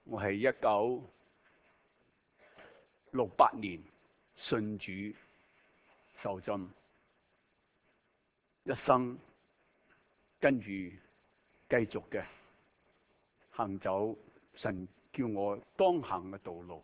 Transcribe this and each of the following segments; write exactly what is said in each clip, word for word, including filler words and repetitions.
我係一九六八年信主受浸，一生跟住繼續嘅行走神叫我當行嘅道路。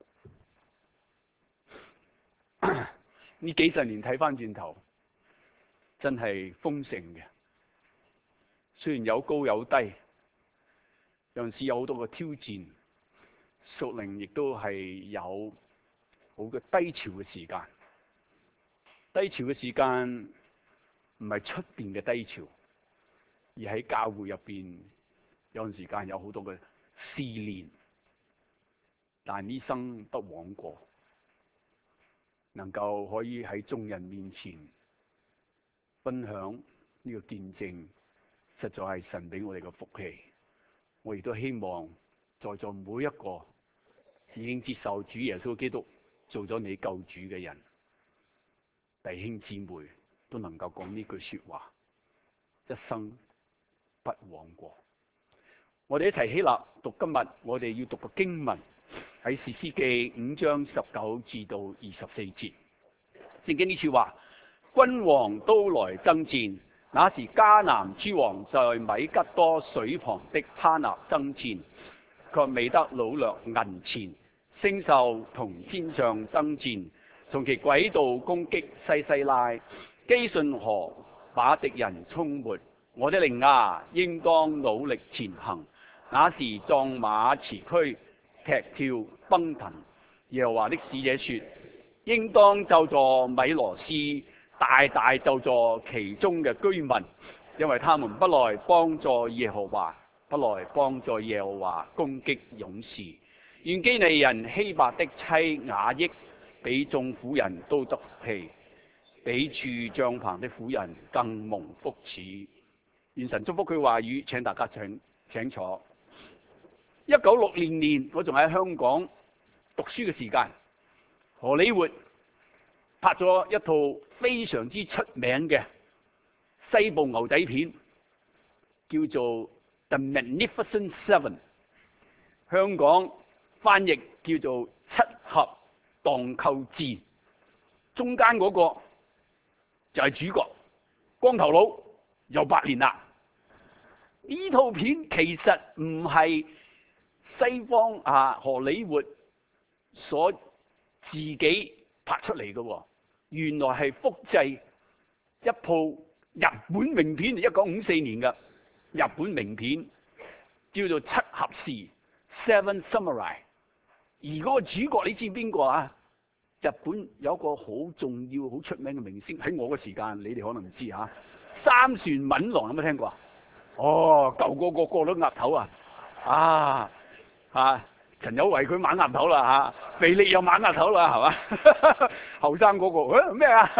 呢幾十年睇翻轉頭，真係豐盛嘅。雖然有高有低，有陣時有好多個挑戰，屬靈亦都係有好嘅低潮嘅時間。低潮嘅時間唔係出邊嘅低潮，而喺教會入邊有陣時間有好多嘅試煉。但呢生不枉過，能夠可以喺眾人面前分享呢個見證，實在係神俾我哋嘅福氣。我亦都希望在座每一個已經接受主耶穌基督做咗你救主嘅人，弟兄姊妹都能夠講呢句說話，一生不枉過。我哋一齊起立讀今日我哋要讀嘅經文，喺士師記五章十九至到二十四節。聖經呢處話，君王都來爭戰。那時迦南諸王在米吉多水旁的哈納爭戰，卻未得擄掠銀錢。星宿同天象爭戰，從其軌道攻擊西西拉。基順河把敵人沖沒。我的靈啊，應當努力前行。那時壯馬馳驅，踢跳奔騰。耶和華的使者說，應當咒詛米羅斯，大大咒詛其中嘅居民，因為他們不來幫助耶和華，不來幫助耶和華攻擊勇士。願基尼人希伯的妻雅億比眾婦人都得福氣，比住帳棚的婦人更蒙福祉。願神祝福佢話語，請大家請請坐。一九六零年，我仲喺香港讀書嘅時間，荷里活拍咗一套非常之出名嘅西部牛仔片，叫做《The Magnificent Seven》，香港翻譯叫做《七俠蕩寇戰》。中間嗰個就係主角，光頭佬又白練啦。呢套片其實唔係西方啊荷里活所自己拍出嚟嘅，原來係複製一部日本名片，一九五四年嘅日本名片，叫做《七俠士》（Seven Samurai）。而嗰個主角你知邊個啊？日本有一個好重要、好出名嘅明星，喺我嘅時間，你哋可能唔知嚇。三船敏郎有冇聽過啊？哦，舊個個個都額頭啊！啊嚇，陳有為佢猛額頭啦嚇，肥力又猛額頭啦，係嘛？後生嗰個咩啊？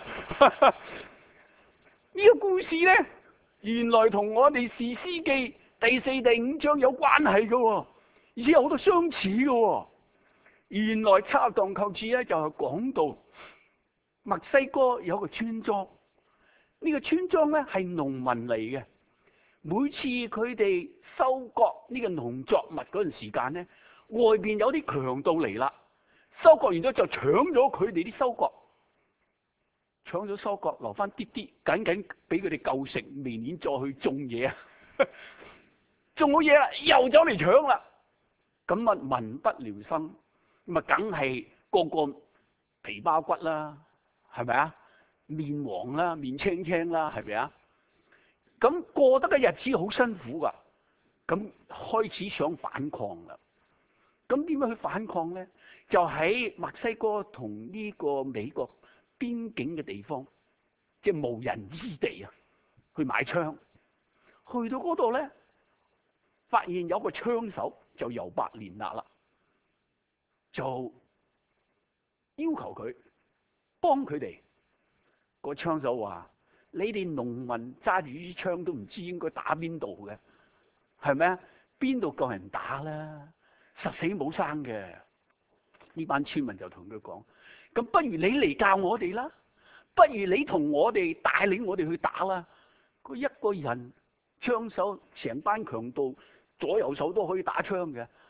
呢個故事咧，原來同我哋士師記第四、第五章有關係嘅，而且有好多相似嘅。原來七俠蕩寇戰咧就係講到墨西哥有一個村莊，呢個村莊咧係農民嚟嘅。每次佢哋收割呢個農作物嗰陣時間咧，外邊有啲強盜嚟啦，收割完咗就搶咗佢哋啲收割，搶咗收割留翻啲啲，緊緊俾佢哋夠食，明年再去種嘢啊！種好嘢啦，又走嚟搶啦，咁啊民不聊生。咁啊，梗係個個皮包骨啦，係咪啊？面黃啦，面青青啦，係咪啊？咁過得嘅日子好辛苦噶，咁開始想反抗啦。咁點樣去反抗咧？就喺墨西哥同呢個美國邊境嘅地方，即係無人之地啊，去買槍。去到嗰度咧，發現有個槍手就由白連納啦。就要求佢幫佢哋。個槍手話：你哋農民揸住支槍都唔知應該打邊度嘅，係咪啊？邊度夠人打啦？實死冇生嘅。呢班村民就同佢講：咁不如你嚟教我哋啦，不如你同我哋帶領我哋去打啦。佢一個人槍手成班強盜左右手都可以打槍嘅。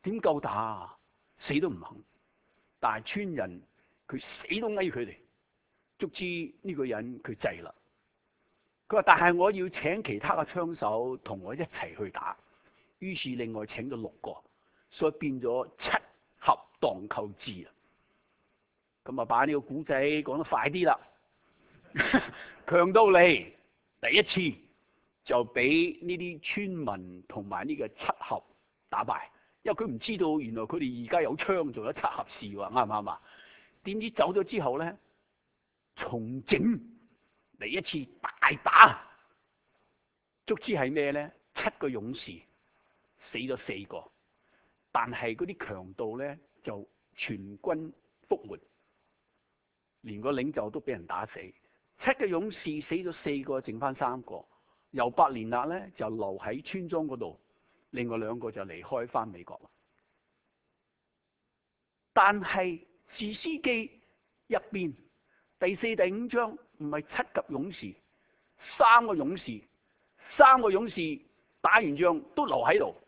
點夠打啊？死都唔肯。但係村人佢死都嗌佢哋，卒之呢個人佢制啦。佢話：但係我要請其他嘅槍手同我一齊去打。於是另外請咗六個，所以變咗七合蕩寇之啊！咁啊，把呢個古仔講得快啲啦。強盜嚟第一次就俾呢啲村民同埋呢個七合打敗，因為佢唔知道原來佢哋而家有槍做咗七合事喎，啱唔啱啊？點知走咗之後咧，重整嚟一次大打，卒之係咩咧？七個勇士死咗四個，但係嗰啲強盜咧就全軍覆沒，連個領袖都俾人打死。七個勇士死咗四個，剩翻三個。由伯連納咧就留喺村莊嗰度，另外兩個就離開翻美國啦。但係士師記入邊第四、第五章唔係七級勇士，三個勇士，三個勇士打完仗都留喺度。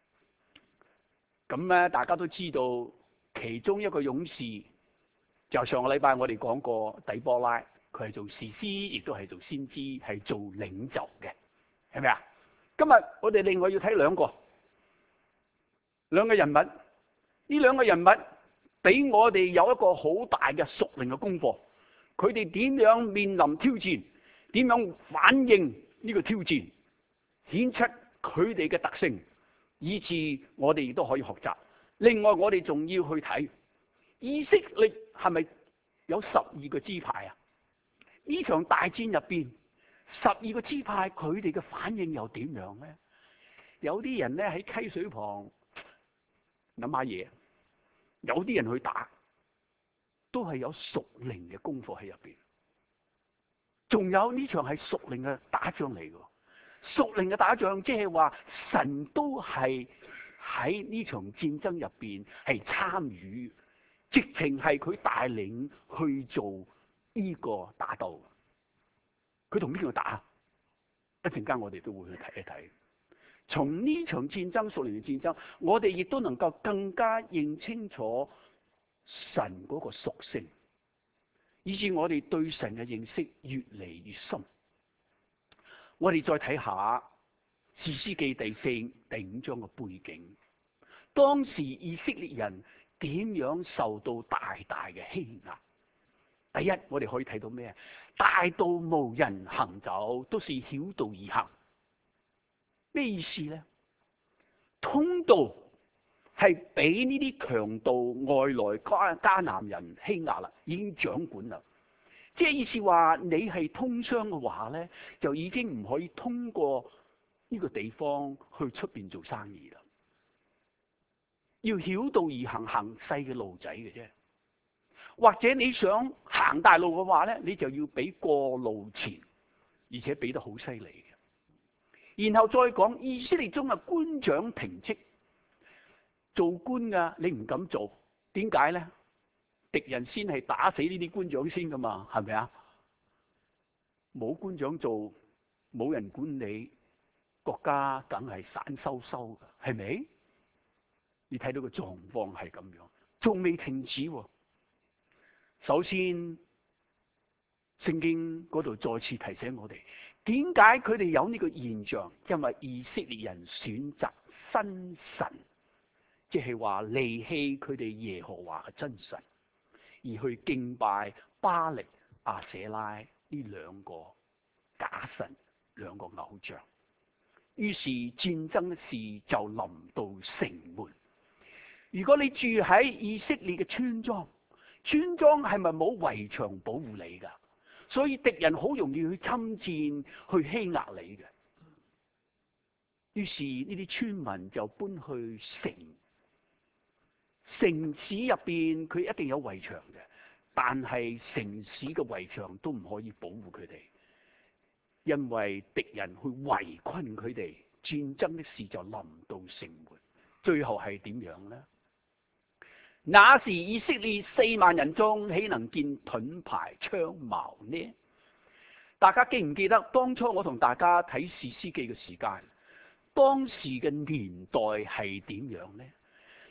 咁咧，大家都知道其中一個勇士就上個禮拜我哋講過底波拉，佢係做士師，亦都係做先知，係做領袖嘅，係咪啊？今日我哋另外要睇兩個兩個人物，呢兩個人物俾我哋有一個好大嘅屬靈嘅功課。佢哋點樣面臨挑戰，點樣反應呢個挑戰，顯出佢哋嘅特性，以致我哋亦都可以學習。另外，我哋仲要去睇以色列係咪有十二個支派啊？呢場大戰入邊，十二個支派佢哋嘅反應又點樣咧？有啲人咧喺溪水旁諗下嘢，有啲人去打，都係有屬靈嘅功課喺入邊。仲有呢場係屬靈嘅打仗嚟嘅，屬靈嘅打仗即係話神都係喺呢場戰爭入邊係參與，直情係佢帶領去做呢個打鬥。佢同邊個打？一陣間我哋都會去睇一睇。從呢場戰爭，屬靈嘅戰爭，我哋亦都能夠更加認清楚神嗰個屬性，以致我哋對神嘅認識越嚟越深。我哋再睇下士師記第四、第五章嘅背景。當時以色列人點樣受到大大嘅欺壓？第一，我哋可以睇到咩？大道無人行走，都是曉道而行。咩意思咧？通道係俾呢啲強盜外來迦迦南人欺壓啦，已經掌管啦。即係意思話，你係通商嘅話咧，就已經唔可以通過呢個地方去出邊做生意啦。要曉道而行，行細嘅路仔嘅啫。或者你想行大路嘅話咧，你就要俾過路錢，而且俾得好犀利嘅。然後再講以色列中嘅官長停職，做官噶你唔敢做，點解咧？敵人先係打死呢啲官長先噶嘛，係咪啊？冇官長做，冇人管理，國家梗係散收收噶，係咪？你睇到個狀況係咁樣，仲未停止喎。首先，聖經嗰度再次提醒我哋，點解佢哋有呢個現象？因為以色列人選擇新神，即係話離棄佢哋耶和華嘅真神，而去敬拜巴力、亞舍拉呢兩個假神、兩個偶像。於是戰爭嘅事就臨到城門。如果你住喺以色列嘅村莊，村莊係咪冇圍牆保護你噶？所以敵人好容易去侵佔、去欺壓你嘅。於是呢啲村民就搬去城，城市入邊佢一定有圍牆嘅，但係城市嘅圍牆都唔可以保護佢哋，因為敵人去圍困佢哋，戰爭的事就臨到城門。最後係點樣呢？那時以色列四萬人中，豈能見盾牌槍矛呢？大家記唔記得當初我同大家睇士師記嘅時間，當時嘅年代係點樣呢？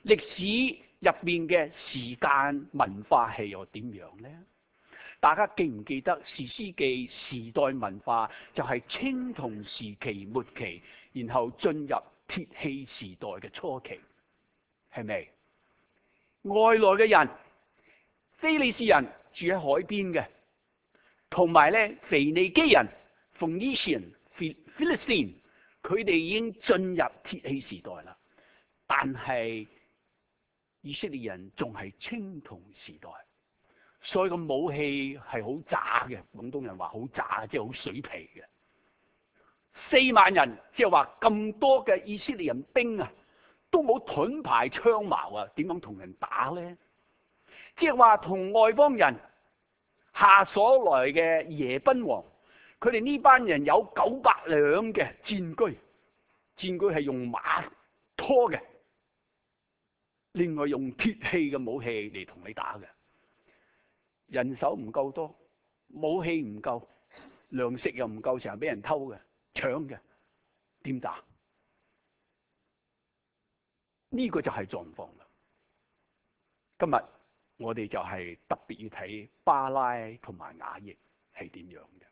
歷史入邊嘅時間文化係又點樣呢？大家記唔記得士師記時代文化就係青銅時期末期，然後進入鐵器時代嘅初期，係咪？外來嘅人，非利士人住喺海邊嘅，同埋咧腓尼基人 （Phoenician、Philistine），佢哋已經進入鐵器時代啦。但係以色列人仲係青銅時代。所以個武器係好渣嘅，廣東人話好渣，即係好水皮嘅。四萬人，即係話咁多嘅以色列人兵啊，都冇盾牌槍矛啊，點樣同人打咧？即係話同外邦人下所來嘅耶賓王，佢哋呢班人有九百輛嘅戰車，戰車係用馬拖嘅，另外用鐵器嘅武器嚟同你打嘅。人手唔夠多，武器唔夠，糧食又唔夠，成日俾人偷嘅、搶嘅，點打？呢個就係狀況啦。今日我哋就係特別要睇巴拉同埋雅億係點樣嘅。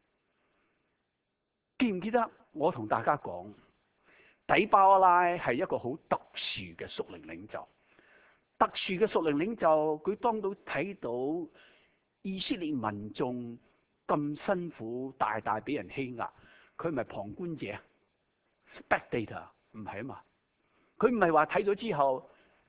記唔記得我同大家講，底巴拉係一個好特殊嘅屬靈領袖。特殊嘅屬靈領袖，佢當到睇到以色列民眾咁辛苦，大大俾人欺壓，佢唔係旁觀者 spectator 唔係啊嘛？佢唔係話睇咗之後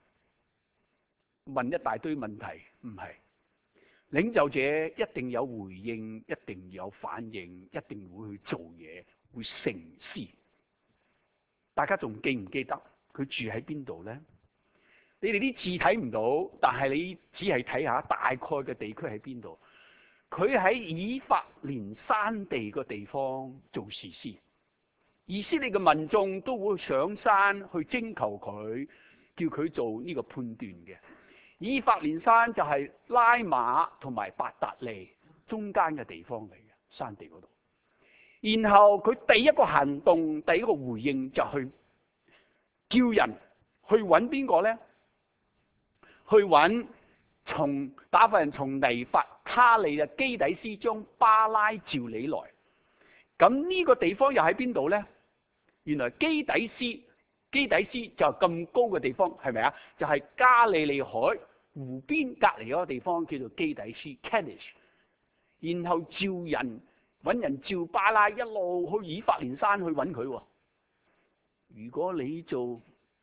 問一大堆問題，唔係。領袖者一定有回應，一定有反應，一定會去做嘢，會成事。大家仲記唔記得佢住喺邊度咧？你哋啲字睇唔到，但係你只係睇下大概嘅地區喺邊度。佢喺以法蓮山地個地方做士師，以色列嘅民眾都會上山去徵求佢，叫佢做呢個判斷嘅。以法蓮山就係拉馬同埋伯特利中間嘅地方嚟嘅，山地嗰度。然後佢第一個行動，第一個回應就去叫人去揾邊個咧？去揾從打發人從尼弗他利嘅基底斯將巴拉召你來。咁呢個地方又喺邊度咧？原來基底斯基底斯就咁高嘅地方，係咪啊？就係、是、加利利海湖邊隔離嗰個地方叫做基底斯 Kadesh。然後召人揾人召巴拉一路去以法蓮山去揾佢。如果你做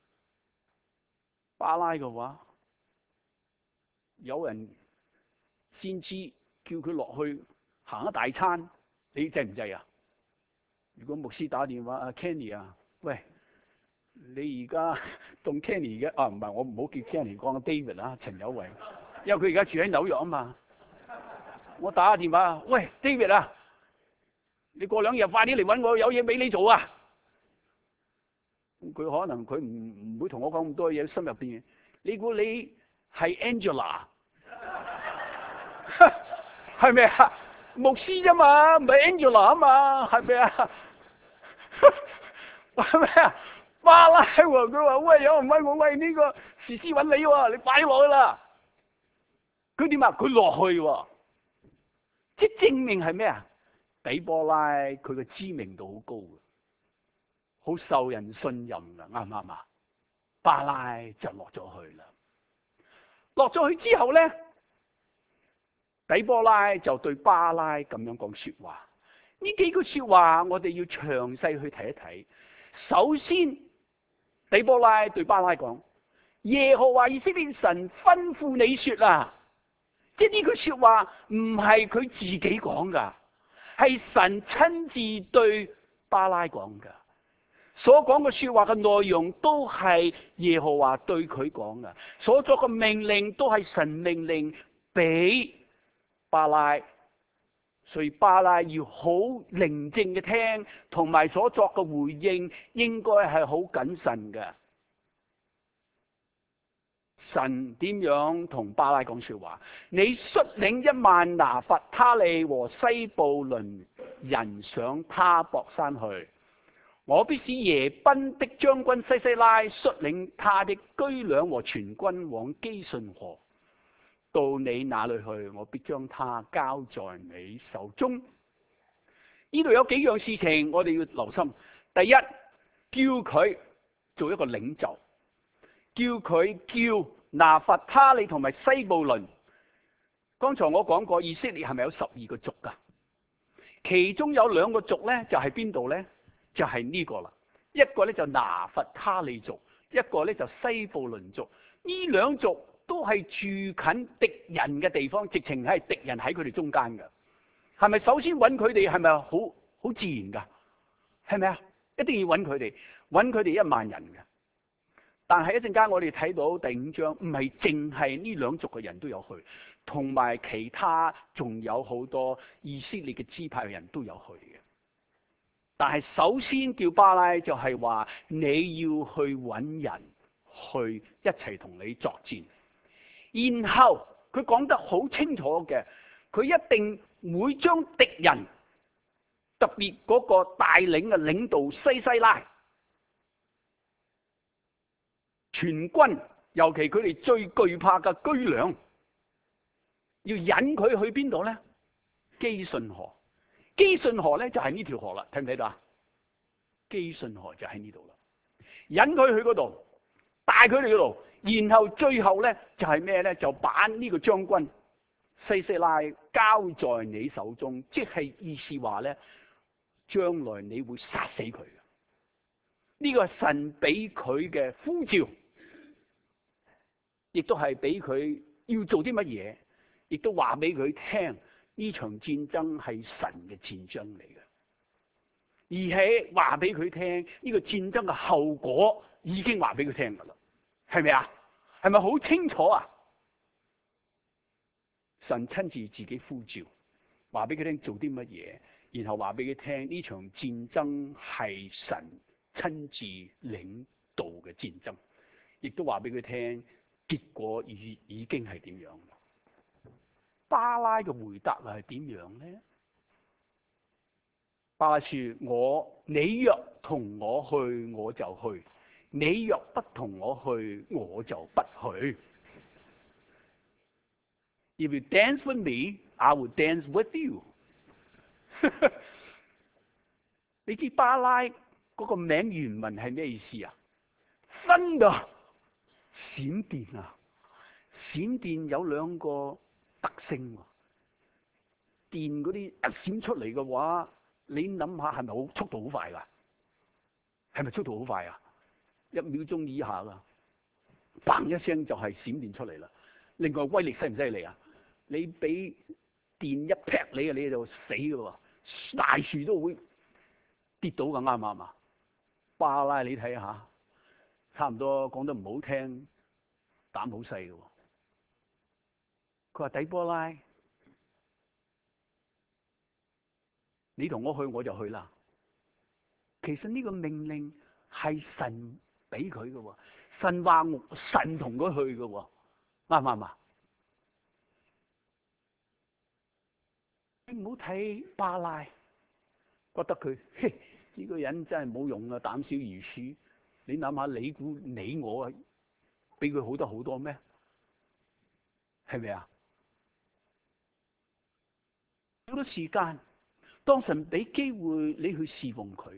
巴拉嘅話，有人先知叫佢落去行一大餐，你制唔制啊？如果牧師打電話阿 Kenny 啊，喂，你而家同 Kenny 嘅啊，唔係，我唔好叫 Kenny，講 David 啊，陳有為，因為佢而家住喺紐約啊嘛。我打個電話，喂 David 啊，你過兩日快啲嚟揾我，有嘢俾你做啊。佢可能佢唔唔會同我講咁多嘢，心入邊，你估你係 Angela 係咪啊？牧師啫嘛，唔係 Angela 啊嘛，係咪啊？係咪啊？巴拉喎，佢話喂，有人揾我，喂，呢個士師揾你喎，你快落去啦。佢點啊？佢落去喎，即係證明係咩啊？底波拉佢嘅知名度好高嘅，好受人信任噶，啱唔啱啊？巴拉就落咗去啦。落咗去之後咧，底波拉就對巴拉咁樣講說話。呢幾句說話我哋要詳細去睇一睇。首先，底波拉對巴拉講：耶和華以色列神吩咐你說啦，即係呢句說話唔係佢自己講噶，係神親自對巴拉講噶。所講嘅說話嘅內容都係耶和華對佢講嘅，所作嘅命令都係神命令俾巴拉，所以巴拉要好寧靜嘅聽，同埋所作嘅回應應該係好謹慎嘅。神點樣同巴拉講說話？你率領一萬拿弗他利和西布倫人上他泊山去。 我必使耶賓的將軍西西拉率領他的居倆和全軍往基順河，到你那裏去，我必將他交在你手中。呢度有幾樣事情我哋要留心。第一，叫佢做一個領袖，叫佢叫拿弗他利同埋西布倫。剛才我講過，以色列係咪有十二個族噶？其中有兩個族咧，就係邊度咧？就係、是、呢個啦。一個咧就拿弗他利族，一個咧就西布倫族。呢兩族都係住近敵人嘅地方，直情係敵人喺佢哋中間嘅。係咪首先揾佢哋係咪好好自然噶？係咪啊？一定要揾佢哋，揾佢哋一萬人嘅。但係一陣間我哋睇到第五章，唔係淨係呢兩族嘅人都有去，同埋其他仲有好多以色列嘅支派嘅人都有去嘅。但係首先叫巴拉就係話你要去揾人去一齊同你作戰，然後佢講得好清楚嘅，佢一定會將敵人，特別嗰個帶領嘅領導西西拉，全軍，尤其佢哋最懼怕嘅居倆，要引佢去邊度咧？基順河。基順河咧就係呢條河啦，睇唔睇到啊？基順河就喺呢度啦，引佢去嗰度，帶佢哋嗰度，然後最後咧就係咩咧？就把呢個將軍西西拉交在你手中，即係意思話咧，將來你會殺死佢嘅。呢個係神俾佢嘅呼召，亦都係俾佢要做啲乜嘢，亦都話俾佢聽。呢場戰爭係神嘅戰爭嚟嘅，而且話俾佢聽呢個戰爭嘅後果已經話俾佢聽噶啦，係咪啊？係咪好清楚啊？神親自自己呼召，話俾佢聽做啲乜嘢，然後話俾佢聽呢場戰爭係神親自領導嘅戰爭，亦都話俾佢聽結果已已經係點樣。巴拉嘅回答係點樣咧？巴拉說：我你若同我去，我就去；你若不同我去，我就不去。If you dance with me, I will dance with you 。你知巴拉嗰個名原文係咩意思啊？真噶，閃電啊！閃電有兩個特性，電嗰啲一閃出嚟嘅話，你諗下係咪好速度好快噶？係咪速度好快啊？一秒鐘以下噶，砰一聲就係閃電出嚟啦。另外威力犀唔犀利啊？你俾電一劈你啊，你就死噶喎，大樹都會跌到噶，啱唔啱啊？巴拉你睇下，差唔多講得唔好聽，膽好細噶。佢話底波拉，你同我去我就去啦。其實呢個命令係神俾佢嘅，神話神同佢去嘅，啱唔啱啊？你唔好睇巴拉，覺得佢嘿呢個人真係冇用啊，膽小如鼠。你諗下，你估你我啊，比佢好得好多咩？係咪啊？好多時間，當神俾機會你去侍奉佢，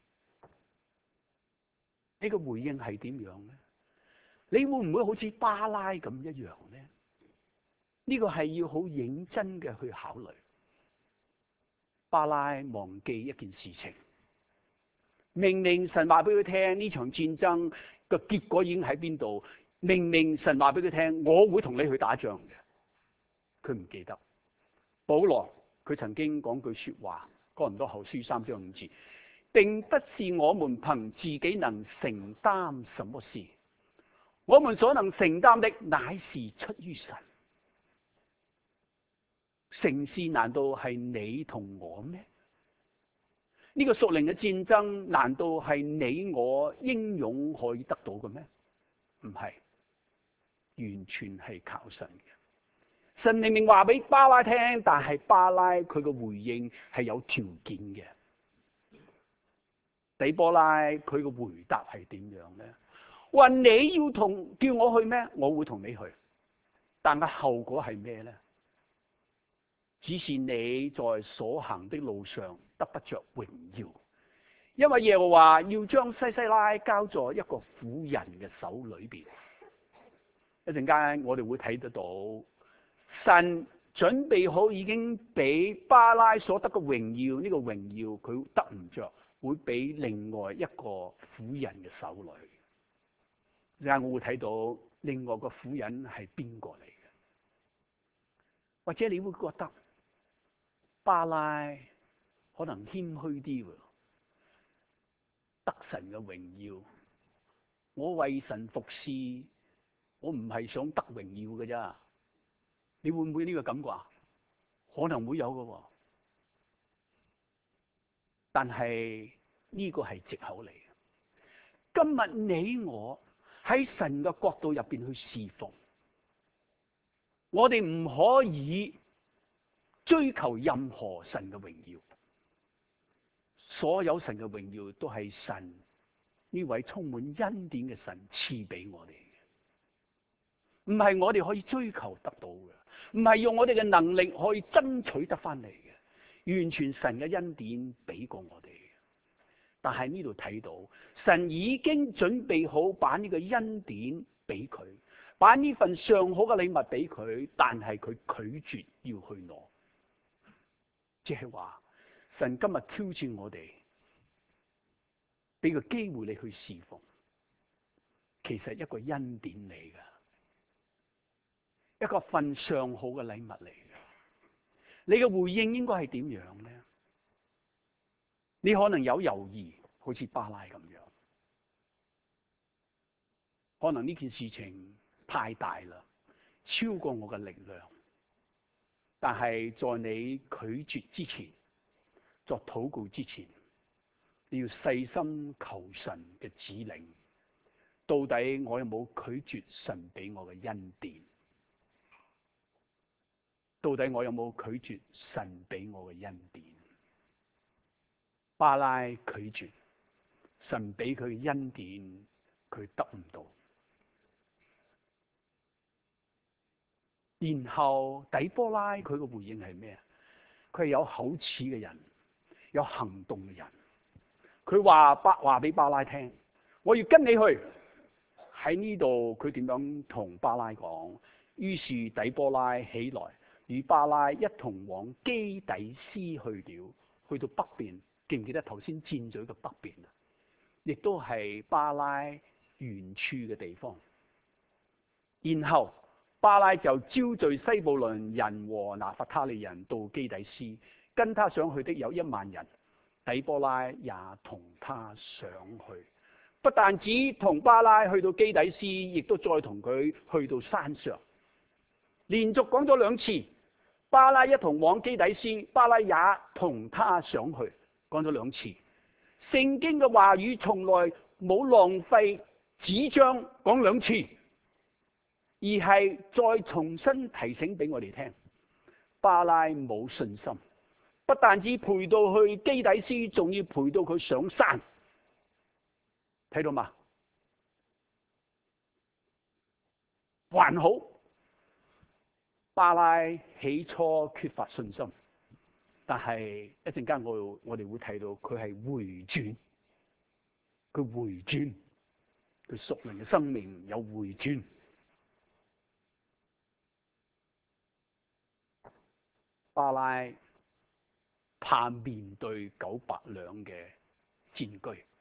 你個回應係點樣咧？你會唔會好似巴拉咁一樣咧？呢個係要好認真嘅去考慮。巴拉忘記一件事情，明明神話俾佢聽呢場戰爭嘅結果已經喺邊度，明明神話俾佢聽我會同你去打仗嘅，佢唔記得。保羅佢曾經講句說話，哥林多後書三章五節，並不是我們憑自己能承擔什麼事，我們所能承擔的乃是出於神。成事難道係你同我咩？呢個屬靈嘅戰爭難道係你我英勇可以得到嘅咩？唔係，完全係靠神嘅。神明明話俾巴拉聽，但係巴拉佢嘅回應係有條件嘅。 底波拉佢嘅回答係點樣咧？話你要同叫我去咩？我會同你去，但係後果係咩咧？只是你在所行的路上得不着榮耀，因為耶和華要將西西拉交在一個婦人嘅手裏邊。一陣間我哋會睇得到，神準備好已經俾巴拉所得嘅榮耀，呢個榮耀佢得唔着，會俾另外一個婦人嘅手裏。一陣間我會睇到另外個婦人係邊個嚟嘅，或者你會覺得巴拉可能謙虛啲，得神嘅榮耀，我為神服侍，我唔係想得榮耀嘅咋？你會唔會呢個感覺啊？可能會有嘅，但係呢個係藉口嚟嘅。今日你我喺神嘅國度入邊去侍奉，我哋唔可以追求任何神嘅榮耀。所有神嘅榮耀都係神呢位充滿恩典嘅神賜俾我哋嘅，唔係我哋可以追求得到嘅，唔係用我哋嘅能力可以爭取得翻嚟嘅，完全神嘅恩典俾過我哋嘅。但係呢度睇到神已經準備好把呢個恩典俾佢，把呢份上好嘅禮物俾佢，但係佢拒絕要去攞，即係話神今日挑戰我哋，俾個機會你去侍奉，其實一個恩典嚟㗎，一個份上好嘅禮物嚟嘅。你嘅回應應該係點樣咧？你可能有猶豫，好似巴拉咁樣，可能呢件事情太大啦，超過我嘅力量。但係在你拒絕之前，作禱告之前，你要細心求神嘅指令，到底我有冇拒絕神俾我嘅恩典？到底我有冇拒絕神俾我嘅恩典？巴拉拒絕神俾佢嘅恩典，佢得唔到。然後底波拉佢嘅回應係咩？佢係有口齒嘅人，有行動嘅人。佢話巴話俾巴拉聽，我要跟你去。喺呢度佢點樣同巴拉講？於是底波拉起來，與巴拉一同往基底斯去了。去到北邊，記唔記得頭先箭嘴嘅北邊啊？亦都係巴拉原處嘅地方。然後巴拉就招聚西布倫人和拿弗他利人到基底斯，跟他上去的有一萬人。底波拉也同他上去，不但只同巴拉去到基底斯，亦都再同佢去到山上。連續講咗兩次，巴拉一同往基底斯，巴拉也同他上去，講咗兩次。聖經嘅話語從來冇浪費紙張講兩次，而係再重新提醒俾我哋聽，巴拉冇信心。不但止陪到去基底斯，仲要陪到佢上山，睇到嘛？還好，巴拉起初缺乏信心，但係一陣間我我哋會睇到佢係回轉，佢回轉，佢屬靈嘅生命有回轉。巴拉怕面對九百兩嘅戰車，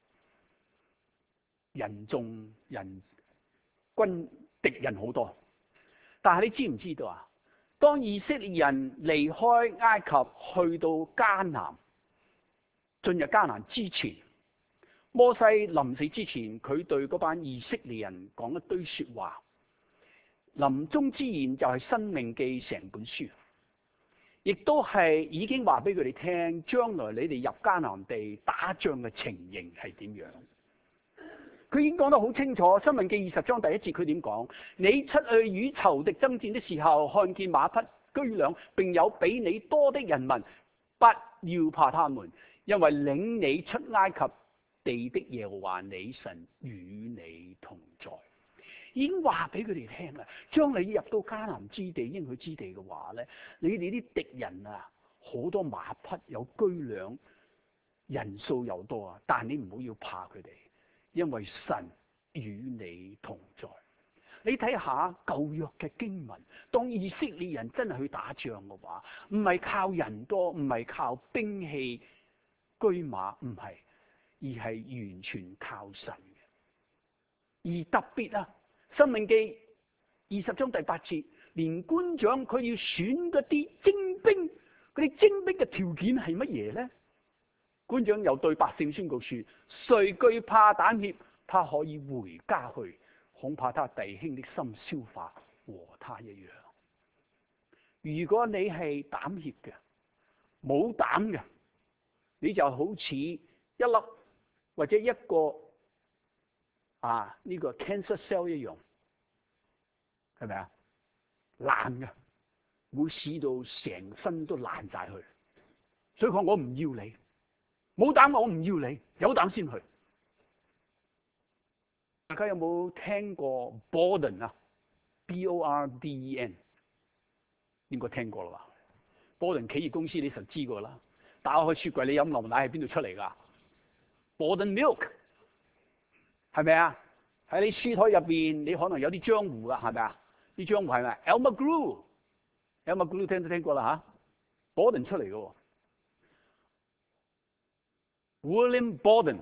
人眾人軍敵人好多，但係你知唔知道啊？當以色列人離開埃及去到迦南，進入迦南之前，摩西臨死之前，佢對嗰班以色列人講一堆說話，臨終之言就係《申命記》成本書。亦都係已經話俾佢哋聽，將來你哋入迦南地打仗嘅情形係點樣？佢已經講得好清楚，《申命記》二十章第一節佢點講？你出去與仇敵爭戰的時候，看見馬匹、車輛，並有比你多的人民，不要怕他們，因為領你出埃及地的耶和華你神與你同在。已經話俾佢哋聽啦，將你入到迦南之地、應許之地嘅話咧，你哋啲敵人啊，好多馬匹有居兩，人數又多啊，但你唔好要怕佢哋，因為神與你同在。你睇下舊約嘅經文，當以色列人真係去打仗嘅話，唔係靠人多，唔係靠兵器、車馬，唔係，而係完全靠神嘅。而特別啊，《申命記》二十章第八節，連官長佢要選嗰啲精兵，嗰啲精兵嘅條件係乜嘢咧？官長又對百姓宣告說：誰懼怕膽怯，他可以回家去，恐怕他弟兄的心消化和他一樣。如果你係膽怯嘅、冇膽嘅，你就好似一粒或者一個啊呢個 cancer cell 一樣，係咪啊？爛嘅，會使到成身都爛晒去。所以講我唔要你，冇膽我唔要你，有膽先去。大家有冇聽過 Borden 啊 ？B O R D E N 應該聽過啦吧？Borden 企業公司你實知過啦。打開雪櫃，你飲牛奶係邊度出嚟㗎 ？Borden Milk 係咪啊？喺你書台入邊，你可能有啲漿糊㗎，係咪啊？啲漿糊係咪 Elmer Glue？Elmer Glue 聽都聽過啦嚇 ，Borden 出嚟嘅喎 ，William Borden。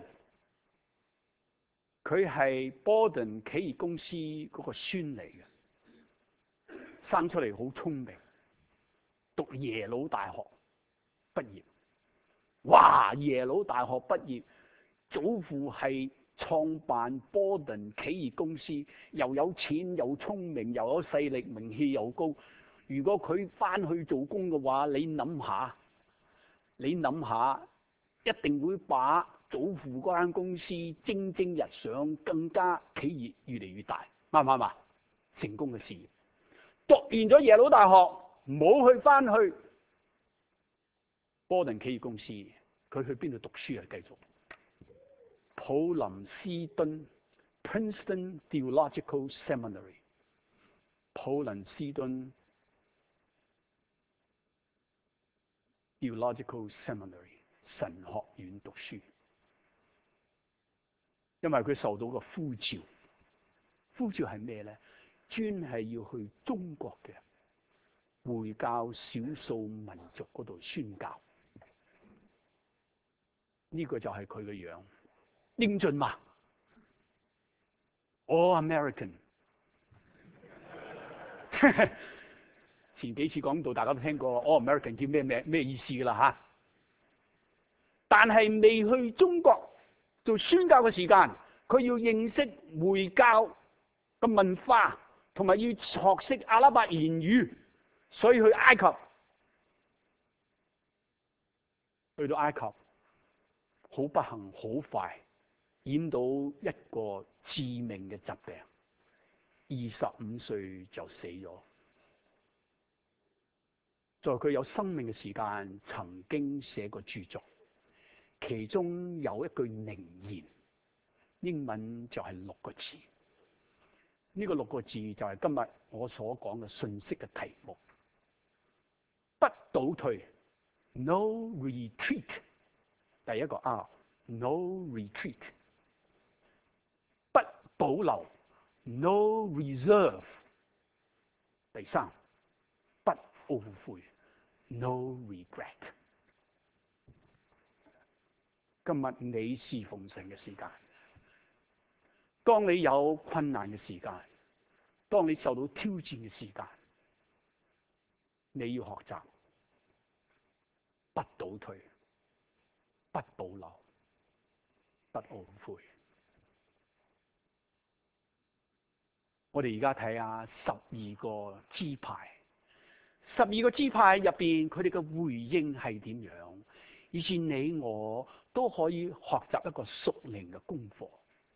佢係 Borden 企業公司嗰個孫嚟嘅，生出嚟好聰明，讀耶魯大學畢業。哇！耶魯大學畢業，祖父係創辦 Borden 企業公司，又有錢又聰明又有勢力，名氣又高。如果佢翻去做工嘅話，你諗下，你諗下，一定會把祖父嗰間公司蒸蒸日上，更加企業越嚟越大，啱唔啱啊？成功嘅事業，讀完咗耶魯大學，冇去翻去波頓企業公司，佢去邊度讀書啊？繼續普林斯頓 Princeton Theological Seminary， 普林斯頓 Theological Seminary 神學院讀書。因為佢受到個呼召，呼召係咩咧？專係要去中國嘅回教少數民族嗰度宣教，呢、這個就係佢嘅樣，英俊嘛 ，All American。前幾次講到，大家都聽過 All American 叫咩咩咩意思噶啦吓，但係未去中國做宣教嘅時間，佢要認識回教嘅文化，同埋要學識阿拉伯言語，所以去埃及，去到埃及好不幸，好快染到一個致命嘅疾病，二十五歲就死咗。在佢有生命嘅時間，曾經寫過著作。其中有一句名言，英文就係六個字。呢、這個六個字就係今日我所講嘅信息嘅題目：不倒退 ，no retreat。第一個 R，no retreat。不保留 ，no reserve。第三，不懊悔 ，no regret。今日你侍奉神嘅時間，當你有困難嘅時間，當你受到挑戰嘅時間，你要學習不倒退、不保留、不懊悔。我哋而家睇下十二個支派，十二個支派入邊，佢哋嘅回應係點樣？以至你我都可以學習一個屬靈嘅功課。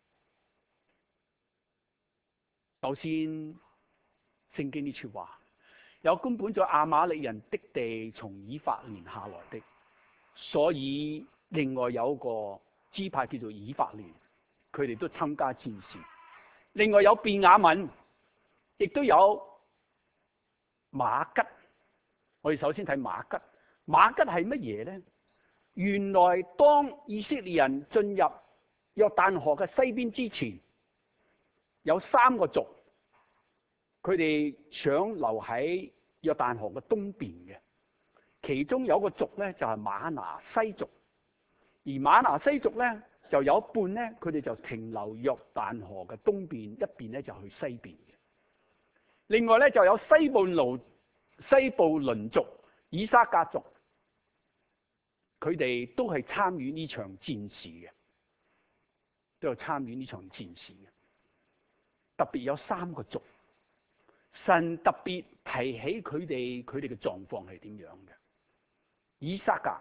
首先，聖經呢處話，有根本在亞瑪力人的地從以法蓮下來的，所以另外有個支派叫做以法蓮，佢哋都參加戰事。另外有便雅憫，亦都有馬吉。我哋首先睇馬吉。馬吉係乜嘢咧？原來當以色列人進入約旦河嘅西邊之前，有三個族，佢哋想留喺約旦河嘅東邊嘅。其中有一個族咧就係瑪拿西族，而瑪拿西族咧就有一半咧，佢哋就停留約旦河嘅東邊，一邊咧就去西邊嘅。另外咧就有西布魯西布倫族、以撒格族，佢哋都係參與呢場戰事嘅，都有參與呢場戰事嘅。特別有三個族，神特別提起佢哋佢哋嘅狀況係點樣嘅。以撒格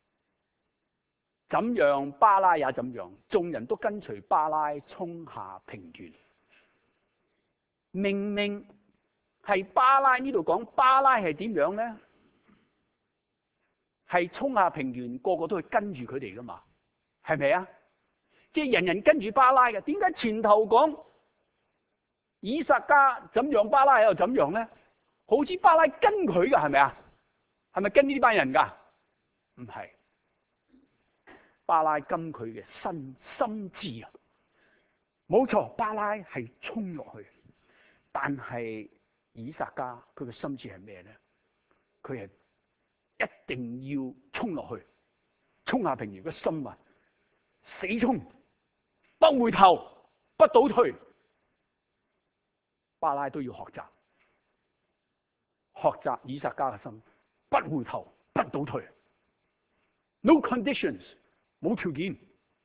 怎樣，巴拉也怎樣，眾人都跟隨巴拉衝下平原。明明係巴拉，呢度講巴拉係點樣咧？係衝下平原，個個都係跟住佢哋噶嘛，係咪啊？即係人人跟住巴拉嘅。點解前頭講以撒加怎樣，巴拉又怎樣咧？好似巴拉跟佢噶，係咪啊？係咪跟呢班人噶？唔係，巴拉跟佢嘅心心智啊，冇錯，巴拉係衝落去，但係以撒加佢嘅心智係咩咧？佢係一定要衝落去，衝下平原嘅心啊，死衝，不回頭，不倒退。巴拉都要學習，學習以撒加嘅心，不回頭，不倒退。No conditions， 冇條件。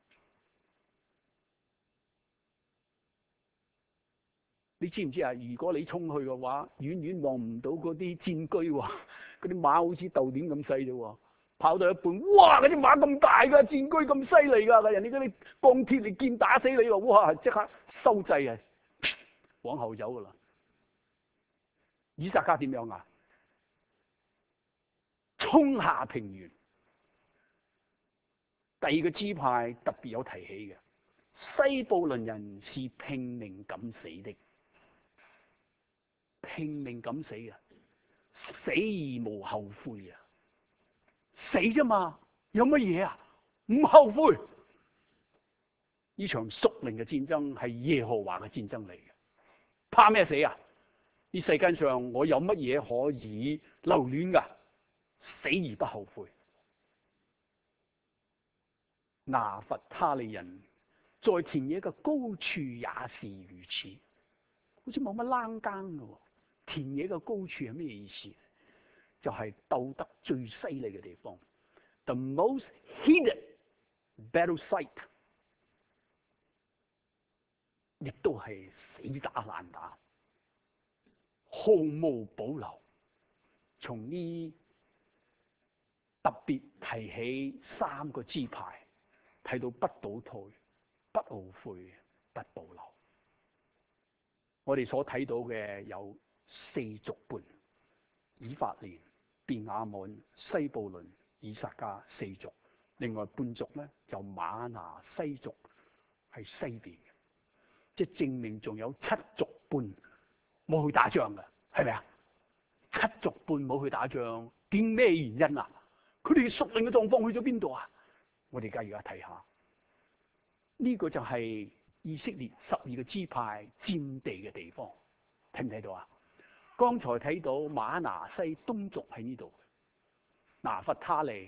你知唔知啊？如果你衝去嘅話，遠遠望唔到嗰啲戰車喎，嗰啲馬好似豆點咁細啫，跑到一半，哇！嗰啲馬咁大噶，戰車咁犀利噶，人哋嗰啲鋼鐵嚟劍打死你喎，哇！即刻收掣啊，往後走噶啦。以撒加點樣啊？衝下平原。第二個支派特別有提起嘅，西布倫人是拼命敢死的，拼命敢死啊，死而無後悔啊，死啫嘛，有乜嘢啊？唔後悔。呢場屬靈嘅戰爭係耶和華嘅戰爭嚟嘅，怕咩死啊？呢世間上我有乜嘢可以留戀噶？死而不後悔。拿弗他利人在田野嘅高處也是如此，好似冇乜欄更嘅。田野嘅高處係咩意思？就係、是、鬥得最犀利嘅地方 ，the most heated battle site， 亦都係死打爛打，毫無保留。從呢特別提起三個支派。睇到不倒退、不懊悔、不保留。我哋所睇到嘅有四族半：以法蓮、便雅憫、西布倫、以撒加四族。另外半族咧就瑪拿西族係西邊嘅，即係證明仲有七族半冇去打仗嘅，係咪啊？七族半冇去打仗，點咩原因啊？佢哋屬靈嘅狀況去咗邊度啊？我哋而家睇下，呢、這個就係以色列十二個支派佔地嘅地方，睇唔睇到啊？剛才睇到瑪拿西東族喺呢度，拿弗他利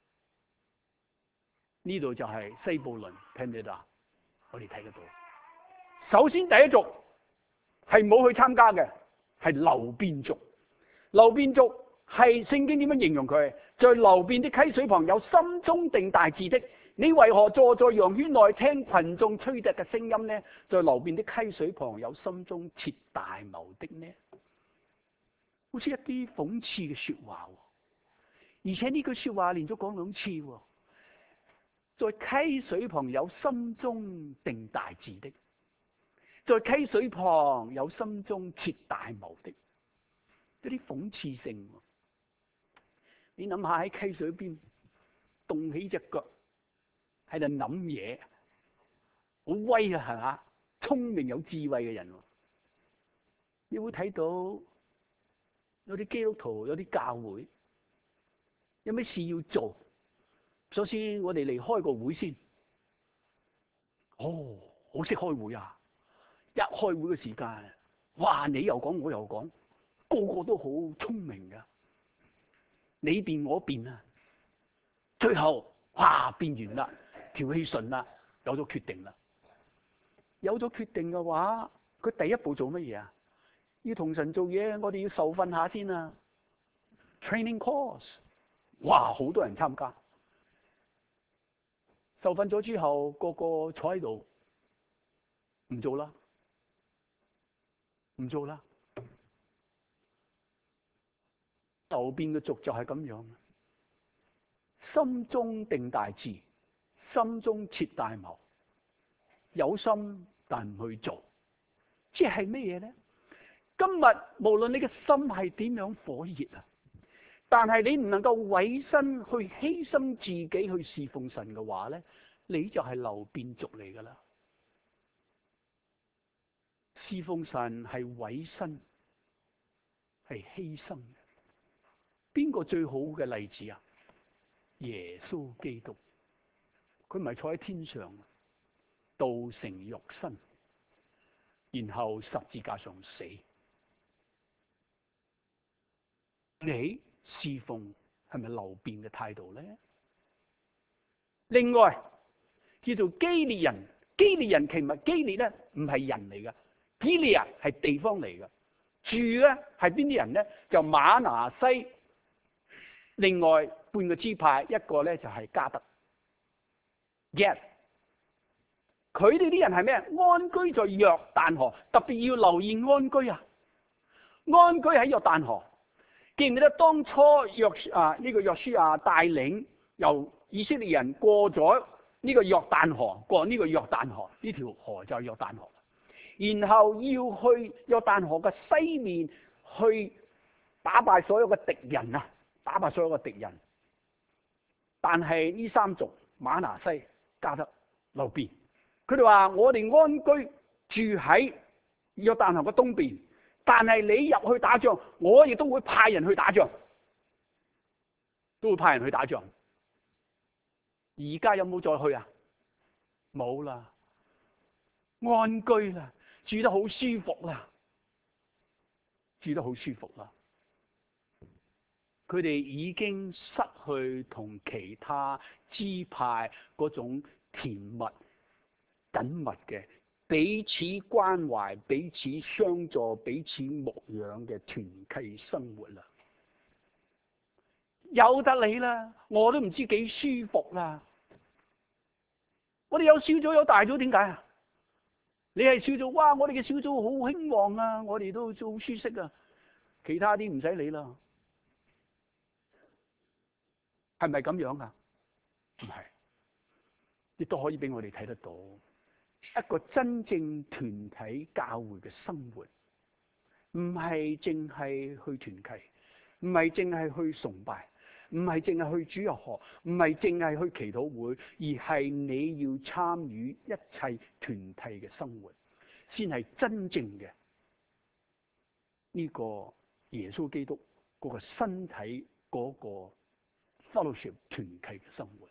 呢度就係西布倫，睇唔睇到啊？我哋睇得到。首先第一族係冇去參加嘅，係流便族。流便族係聖經點樣形容佢？在流便的溪水旁有心中定大志的，你為何坐在羊圈內聽群眾吹笛嘅聲音呢？在流便的溪水旁有心中設大謀的呢？好似一啲諷刺嘅說話，而且呢句說話連續講兩次。在溪水旁有心中定大志的，在溪水旁有心中設大謀的，一啲諷刺性。你諗下喺溪水邊動起隻腳喺度諗嘢，好威啊，係嘛？聰明有智慧嘅人，你會睇到有啲基督徒，有啲教會，有咩事要做？首先我哋嚟開個會先。哦，好識開會啊！一開會嘅時間，哇！你又講，我又講，個個都好聰明噶。你辯我辯啊，最後哇辯完啦，條氣順啦，有咗決定啦。有咗決定嘅話，佢第一步做乜嘢啊？要同神做嘢，我哋要受訓下先啊。Training course， 哇，好多人參加。受訓咗之後，個個坐喺度唔做啦，唔做啦。流便嘅族就係咁樣，心中定大志，心中設大謀，有心但唔去做，即係咩嘢咧？今日無論你嘅心係點樣火熱啊，但係你唔能夠委身去犧牲自己去侍奉神嘅話咧，你就係流便族嚟噶啦。侍奉神係委身，係犧牲嘅。邊個最好嘅例子啊？耶穌基督，佢唔係坐喺天上，道成肉身，然後十字架上死。你侍奉係咪流便嘅態度咧？另外叫做基列人，基列人其實基列咧唔係人嚟噶，基列啊係地方嚟噶，住咧係邊啲人咧？就馬拿西。另外半個支派，一個咧就係加德 ，Gad。佢哋啲人係咩？安居在約旦河，特別要留意安居啊！安居喺約旦河，記唔記得當初約啊呢個約書亞帶領由以色列人過咗呢個約旦河，過呢個約旦河，呢條河就係約旦河，然後要去約旦河嘅西面去打敗所有嘅敵人啊！打敗所有嘅敵人，但係呢三族馬拿西、加德、流便，佢哋話我哋安居住喺約旦河嘅東邊，但係你入去打仗，我亦都會派人去打仗，都會派人去打仗。而家有冇再去啊？冇啦，安居啦，住得好舒服啦，住得好舒服啦。佢哋已經失去同其他支派嗰種甜蜜緊密嘅彼此關懷、彼此相助、彼此牧養嘅團契生活啦。有得你啦，我都唔知幾舒服啦。我哋有小組有大組，點解啊？你係小組，哇！我哋嘅小組好興旺啊，我哋都好舒適啊。其他啲唔使理啦。係咪咁樣啊？唔係，亦都可以俾我哋睇得到一個真正團體教會嘅生活，唔係淨係去團契，唔係淨係去崇拜，唔係淨係去主日學，唔係淨係去祈禱會，而係你要參與一切團體嘅生活，先係真正嘅呢個耶穌基督嗰個身體嗰個fellowship 團契嘅生活，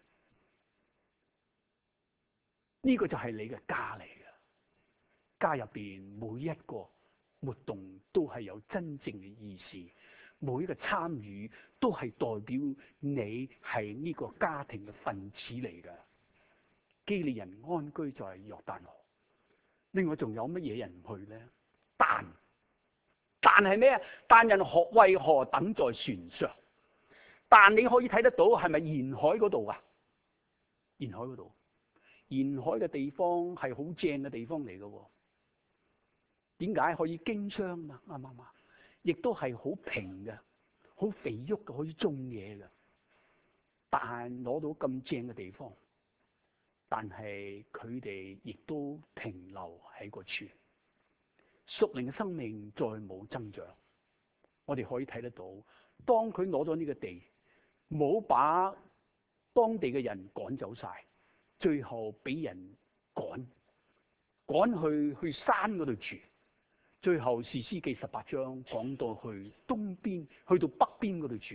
呢個就係你嘅家嚟嘅。家入邊每一個活動都係有真正嘅意思，每一個參與都係代表你係呢個家庭嘅分子嚟嘅。基列人安居在約旦河，另外仲有乜嘢人唔去咧？但但係咩啊？但人何為何等在船上？但你可以睇得到係咪沿海嗰度啊？沿海嗰度，沿海嘅地方係好正嘅地方嚟嘅。點解可以經商啊？啱唔啱啊？亦都係好平嘅，好肥沃嘅，可以種嘢嘅。但攞到咁正嘅地方，但係佢哋亦都停留喺個處，屬靈嘅生命再冇增長。我哋可以睇得到，當佢攞咗呢個地，冇把當地嘅人趕走晒， 最後俾人趕趕去去山嗰度住。最後士師記十八章講到去東邊，去到北邊嗰度住。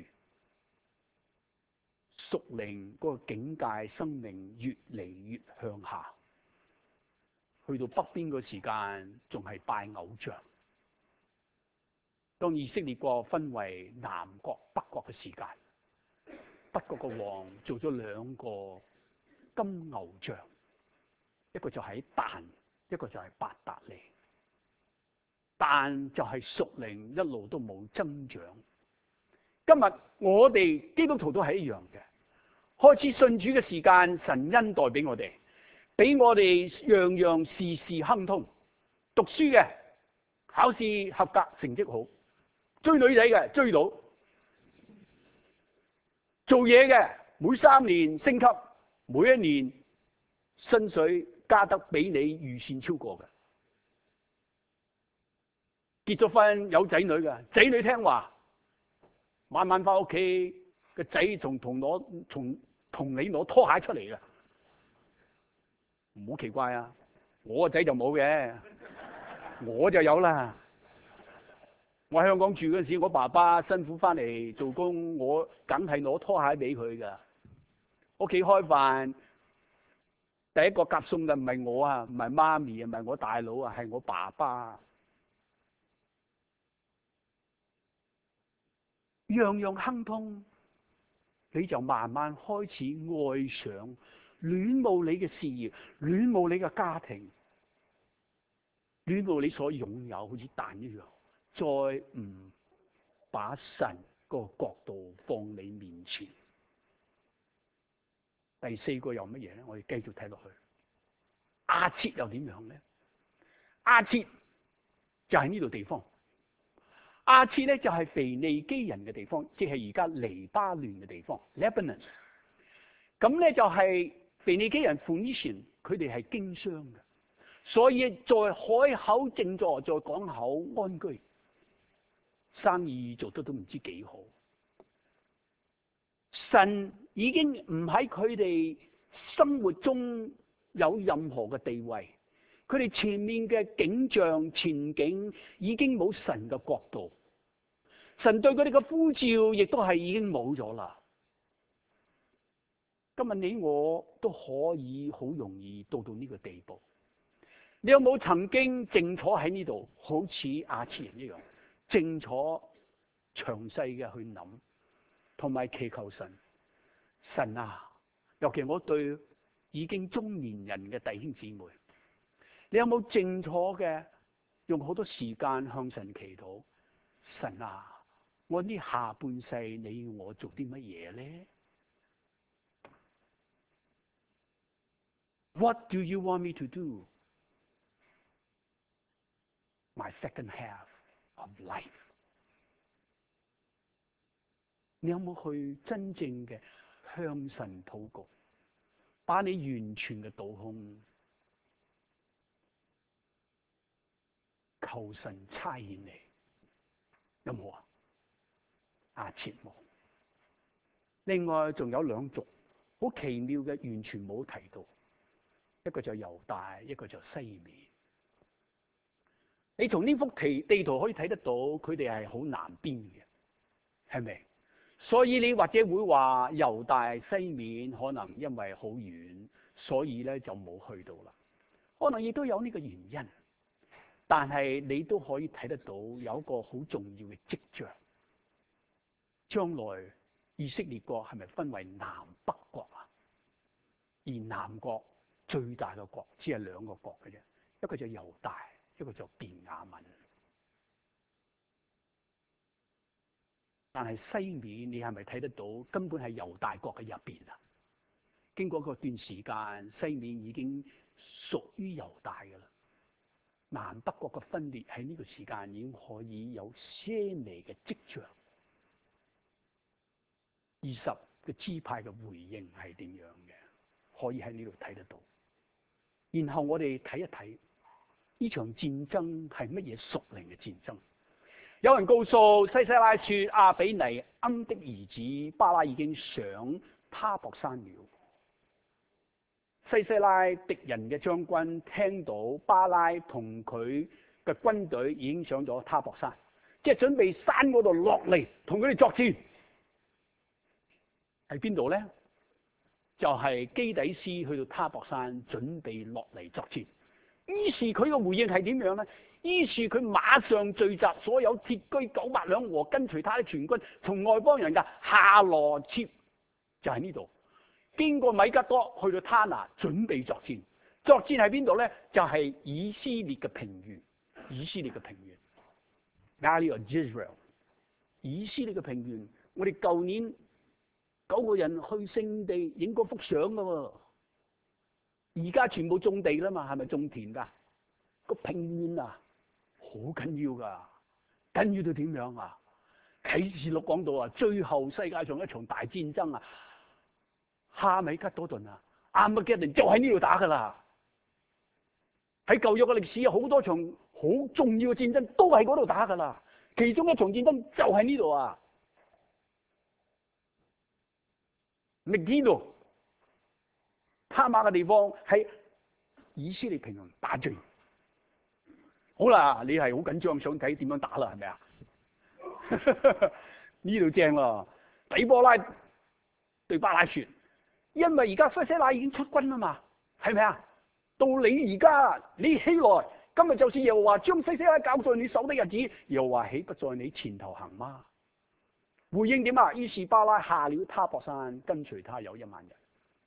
屬靈嗰個境界生命越嚟越向下，去到北邊個時間仲係拜偶像。當以色列國分為南國北國嘅時間，北國嘅王做咗兩個金牛像，一個就喺但，一個就係伯特利。但就係屬靈一路都冇增長。今日我哋基督徒都係一樣嘅，開始信主嘅時間，神恩待俾我哋，俾我哋樣樣事事亨通。讀書嘅考試合格，成績好；追女仔嘅追到；做嘢嘅每三年升級，每一年薪水加得比你預算超過嘅。結咗婚有仔女嘅，仔女聽話，晚晚翻屋企個仔仲同攞同同你攞拖鞋出嚟嘅，唔好奇怪啊！我個仔就冇嘅，我就有啦。我喺香港住嗰陣時，我爸爸辛苦翻嚟做工，我梗係攞拖鞋俾佢噶。屋企開飯，第一個夾餸嘅唔係我啊，唔係媽咪啊，唔係我大佬啊，係我爸爸。樣樣亨通，你就慢慢開始愛上、戀慕你嘅事業、戀慕你嘅家庭、戀慕你所擁有，好似但一樣，再唔把神個角度放你面前。第四個又乜嘢咧？我哋繼續睇落去。亞設又點樣咧？亞設就係呢度地方。亞設咧就係腓尼基人嘅地方，即係而家黎巴嫩嘅地方 Lebanon。咁咧就係腓尼基人 Phoenician，佢哋係經商嘅，所以在海口靜坐，在港口安居，生意做得都唔知幾好。神已經唔喺佢哋生活中有任何嘅地位。佢哋前面嘅景象前景已經冇神嘅國度，神對佢哋嘅呼召亦都係已經冇咗啦。今日你我都可以好容易到到呢個地步。你有冇曾經靜坐喺呢度，好似亞設人一樣，靜坐詳細嘅去諗，同埋祈求神，神啊，尤其我對已經中年人嘅弟兄姊妹，你有冇靜坐嘅，用好多時間向神祈禱？神啊，我呢下半世你要我做啲乜嘢咧？ What do you want me to do? My second half of life。 你有冇去真正嘅向神禱告，把你完全嘅倒空，求神差遣你？有冇啊？亞設冇。另外仲有兩族好奇妙嘅，完全冇提到，一個就猶大，一個就西面。你從呢幅地地圖可以睇得到，佢哋係好南邊嘅，係咪？所以你或者會話猶大西面可能因為好遠，所以咧就冇去到啦。可能亦都有呢個原因，但係你都可以睇得到有一個好重要嘅跡象。將來以色列國係咪分為南北國啊？而南國最大嘅國只係兩個國嘅啫，一個就猶大，一個就便雅憫。但係西面你係咪睇得到根本係猶大國嘅入邊啊？經過嗰段時間，西面已經屬於猶大㗎啦。南北國嘅分裂喺呢個時間已經可以有些微嘅跡象。二十個支派嘅回應係點樣嘅？可以喺呢度睇得到。然後我哋睇一睇呢場戰爭係乜嘢屬靈嘅戰爭。有人告訴西西拉說，亞比尼庵的兒子巴拉已經上他泊山了。 西西拉敵人嘅將軍聽到巴拉同佢嘅軍隊已經上咗他泊山，即係準備山嗰度落嚟同佢哋作戰。喺邊度咧？就係、是、基底斯去到他泊山準備落嚟作戰。於是佢嘅回應係點樣咧？於是佢馬上聚集所有鐵車九百輛和跟隨他的全軍，從外邦人嘅夏羅設，就係呢度，經過米吉多去到他拿，準備作戰。作戰喺邊度咧？就係、是、以色列嘅平原，以色列嘅平原 Valley of Jezreel， 以色列嘅平原。我哋舊年九個人去聖地影嗰幅相噶喎，而家全部種地啦嘛，係咪種田噶？個平原啊，好緊要噶，緊要到點樣啊？啟示錄講到啊，最後世界上一場大戰爭啊，哈米吉多頓啊，阿姆吉頓就喺呢度打噶啦。喺舊約嘅歷史有好多場好重要嘅戰爭都喺嗰度打噶啦，其中一場戰爭就喺呢度啊。你知道他瑪嘅地方係以色列平原打仗。好啦，你係好緊張，想睇點樣打啦，係咪啊？呢度正咯，底波拉對巴拉說，因為而家西西拉已經出軍啦嘛，係咪啊？到你而家你起來，今日就是耶和華將西西拉交在你手的日子，耶和華豈不在你前頭行嗎？回應點啊？於是巴拉下了他泊山，跟隨他有一萬人，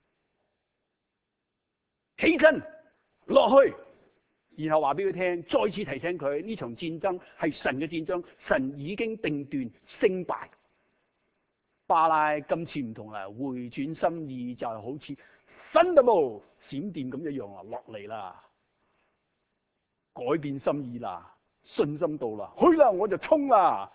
起身落去，然後話俾佢聽，再次提醒佢呢場戰爭係神嘅戰爭，神已經定斷勝敗。巴拉今次唔同啦，回轉心意就係好似 thunderbolt 閃電咁一樣啊，落嚟啦，改變心意啦，信心到啦，去啦，我就衝啦。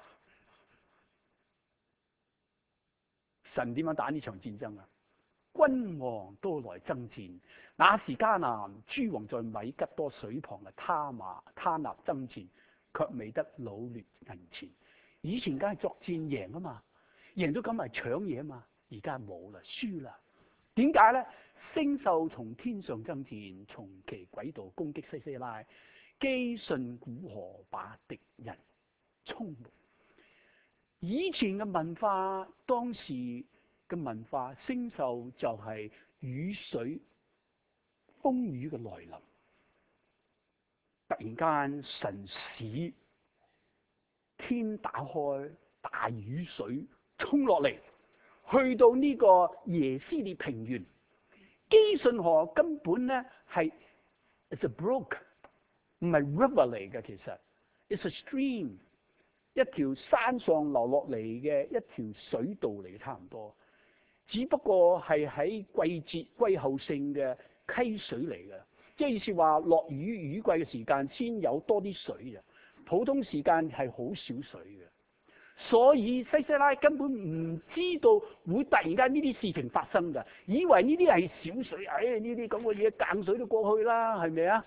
神點樣打呢場戰爭啊？君王都來爭戰，那時迦南諸王在米吉多水旁嘅他瑪他納爭戰，卻未得擄掠銀錢。以前梗係作戰贏啊嘛，贏咗咁咪搶嘢啊嘛，而家冇啦，輸啦。點解咧？星宿從天上爭戰，從其軌道攻擊西西拉，基順古河把敵人沖沒。以前嘅文化，當時嘅文化，星宿就係雨水、風雨嘅來臨。突然間，神使天打開，大雨水沖落嚟，去到呢個耶斯列平原。基順河根本咧係 it's a brook， 唔係 river 嚟嘅，其實 it's a stream。一條山上流落嚟嘅一條水道嚟嘅，差唔多，只不過係喺季節季候性嘅溪水嚟嘅，即係意思話落雨雨季嘅時間先有多啲水嘅，普通時間係好少水嘅。所以西西拉根本唔知道會突然間呢啲事情發生㗎，以為呢啲係小水，唉呢啲咁嘅嘢間水都過去啦，係咪啊？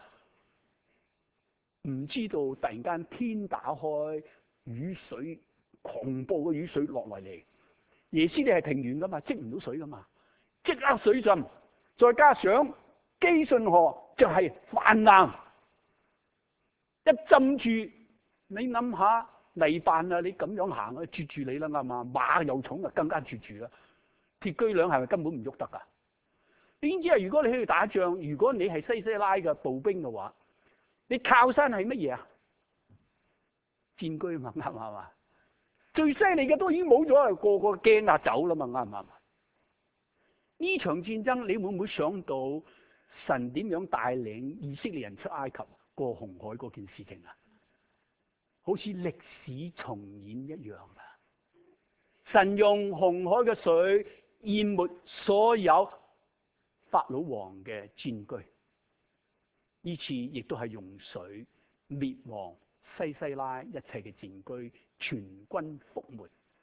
唔知道突然間天打開。雨水狂暴嘅雨水落嚟嚟，耶斯列係平原噶嘛，積唔到水噶嘛，即刻水浸，再加上基順河就係泛濫，一浸住，你諗下泥辦啊，你咁樣行啊，絕住你啦啱嘛，馬又重啊，更加絕住啦，鐵車輛係咪根本唔喐得噶？點知啊？如果你去打仗，如果你係西西拉嘅步兵嘅話，你靠山係乜嘢啊？戰車嘛，啱唔啱啊？最犀利嘅都已經冇咗，個個驚啊走啦嘛，啱唔啱啊？呢場戰爭你會唔會想到神點樣帶領以色列人出埃及過紅海嗰件事情啊？好似歷史重演一樣啊！神用紅海嘅水淹沒所有法老王嘅戰車，呢次亦都係用水滅亡西西拉一切嘅戰車，全軍覆沒。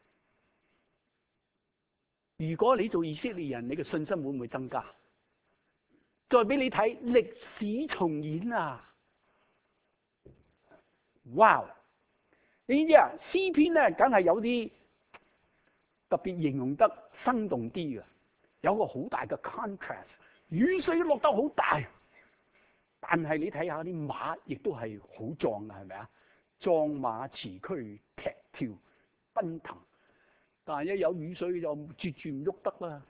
如果你做以色列人，你嘅信心會唔會增加？再俾你睇歷史重演啊！哇！你知啊，詩篇咧，梗係有啲特別形容得生動啲嘅，有個好大嘅 contrast， 雨水落得好大，但係你睇下啲馬亦都係好壯嘅，係咪啊？壯馬馳驅，踢跳奔騰，但係一有雨水就絕住唔喐得啦。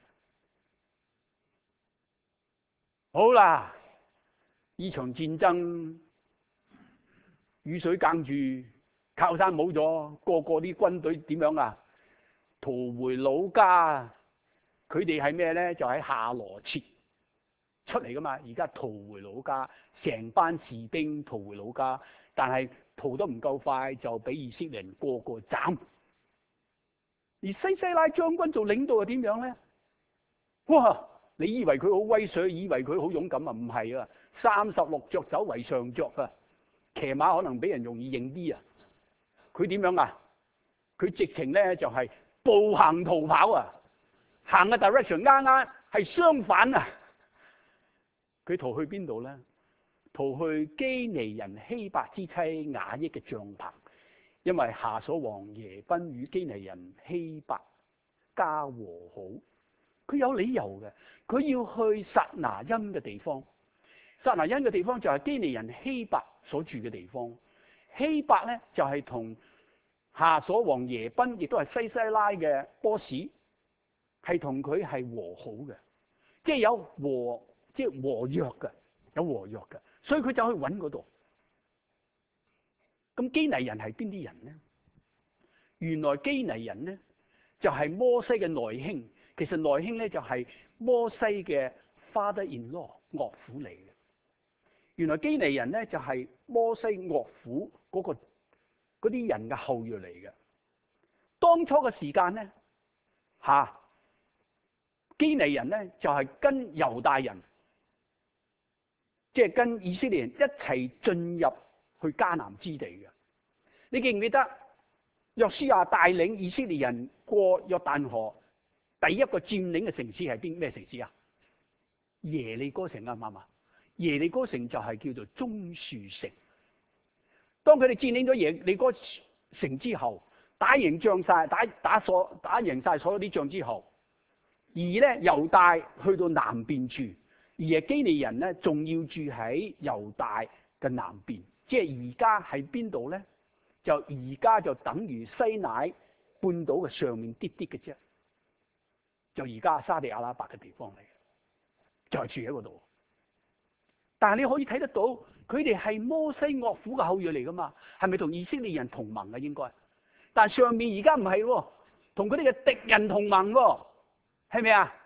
好啦，呢場戰爭雨水隔住，靠山冇咗，個個啲軍隊點樣啊？逃回老家。佢哋係咩咧？就喺夏羅設出嚟噶嘛。而家逃回老家，成班士兵逃回老家，但係逃得唔夠快，就俾以色列人個個斬。而西西拉將軍做領導係點樣咧？哇！你以為佢好威水，以為佢好勇敢啊？唔係啊！三十六腳走為上腳啊！騎馬可能俾人容易認啲啊！佢點樣啊？佢直情咧就係步行逃跑啊！行嘅 direction 啱啱係相反啊！佢逃去邊度咧？逃去基尼人希伯之妻雅億嘅帳棚，因為夏瑣王耶賓與基尼人希伯家和好。佢有理由嘅，佢要去撒拿因嘅地方。撒拿因嘅地方就係基尼人希伯所住嘅地方。希伯咧就係同夏瑣王耶賓，亦都係西西拉嘅 boss，係同佢係和好嘅，即係有和，即係和約嘅，有和約嘅，所以佢就去揾嗰度。咁基尼人係邊啲人呢？原來基尼人呢就係摩西嘅內兄。其實內兄咧就係摩西嘅 father-in-law 岳父嚟嘅。原來基尼人咧就係摩西岳父嗰個嗰啲人嘅後裔嚟嘅。當初嘅時間咧，吓基尼人咧就係跟猶大人，即係跟以色列人一齊進入去迦南之地嘅。你記唔記得約書亞帶領以色列人過約旦河？第一個佔領嘅城市係邊咩城市啊？耶利哥城，啱唔啱啊？耶利哥城就係叫做棕樹城。當佢哋佔領咗耶利哥城之後，打贏仗晒，打打所打贏晒所有啲仗之後，而咧猶大去到南邊住，而係基尼人咧仲要住喺猶大嘅南邊，即係而家喺邊度咧？就而家就等於西乃半島嘅上面啲啲嘅啫。就而家沙地阿拉伯嘅地方嚟，就係住喺嗰度。但係你可以睇得到，佢哋係摩西岳父嘅後裔嚟噶嘛？係咪同以色列人同盟啊？應該。但係上面而家唔係，同佢哋嘅敵人同盟喎，係咪啊？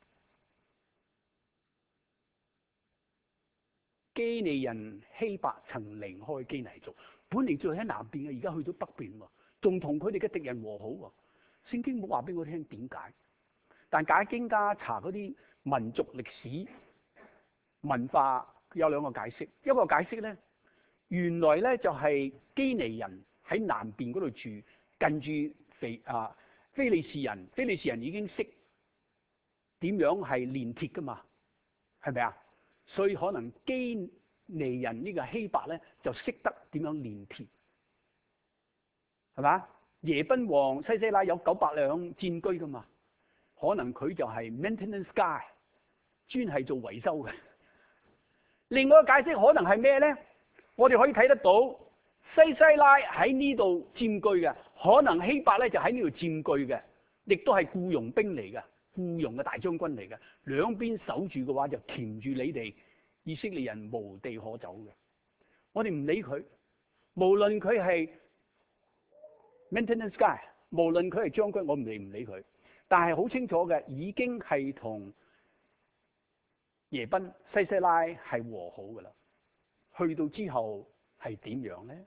基尼人希伯曾離開基尼族，本嚟住喺南邊嘅，而家去咗北邊喎，仲同佢哋嘅敵人和好喎。聖經冇話俾我聽點解。但解經家查嗰啲民族歷史文化有兩個解釋，一個解釋咧，原來咧就係基尼人喺南邊嗰度住，近住腓啊非利士人，非利士人已經識點樣係煉鐵噶嘛，係咪啊？所以可能基尼人呢個希伯咧就識得點樣煉鐵，係嘛？耶賓王西西拉有九百輛戰車噶嘛。可能佢就係 maintenance guy， 專係做維修嘅。另外一個解釋可能係咩咧？我哋可以睇得到西西拉喺呢度佔據嘅，可能希伯咧就喺呢度佔據嘅，亦都係僱傭兵嚟嘅，僱傭嘅大將軍嚟嘅。兩邊守住嘅話就鉗住你哋以色列人無地可走嘅。我哋唔理佢，無論佢係 maintenance guy， 無論佢係將軍，我唔理唔理佢。但係好清楚嘅，已經係同耶賓西西拉係和好噶啦。去到之後係點樣咧？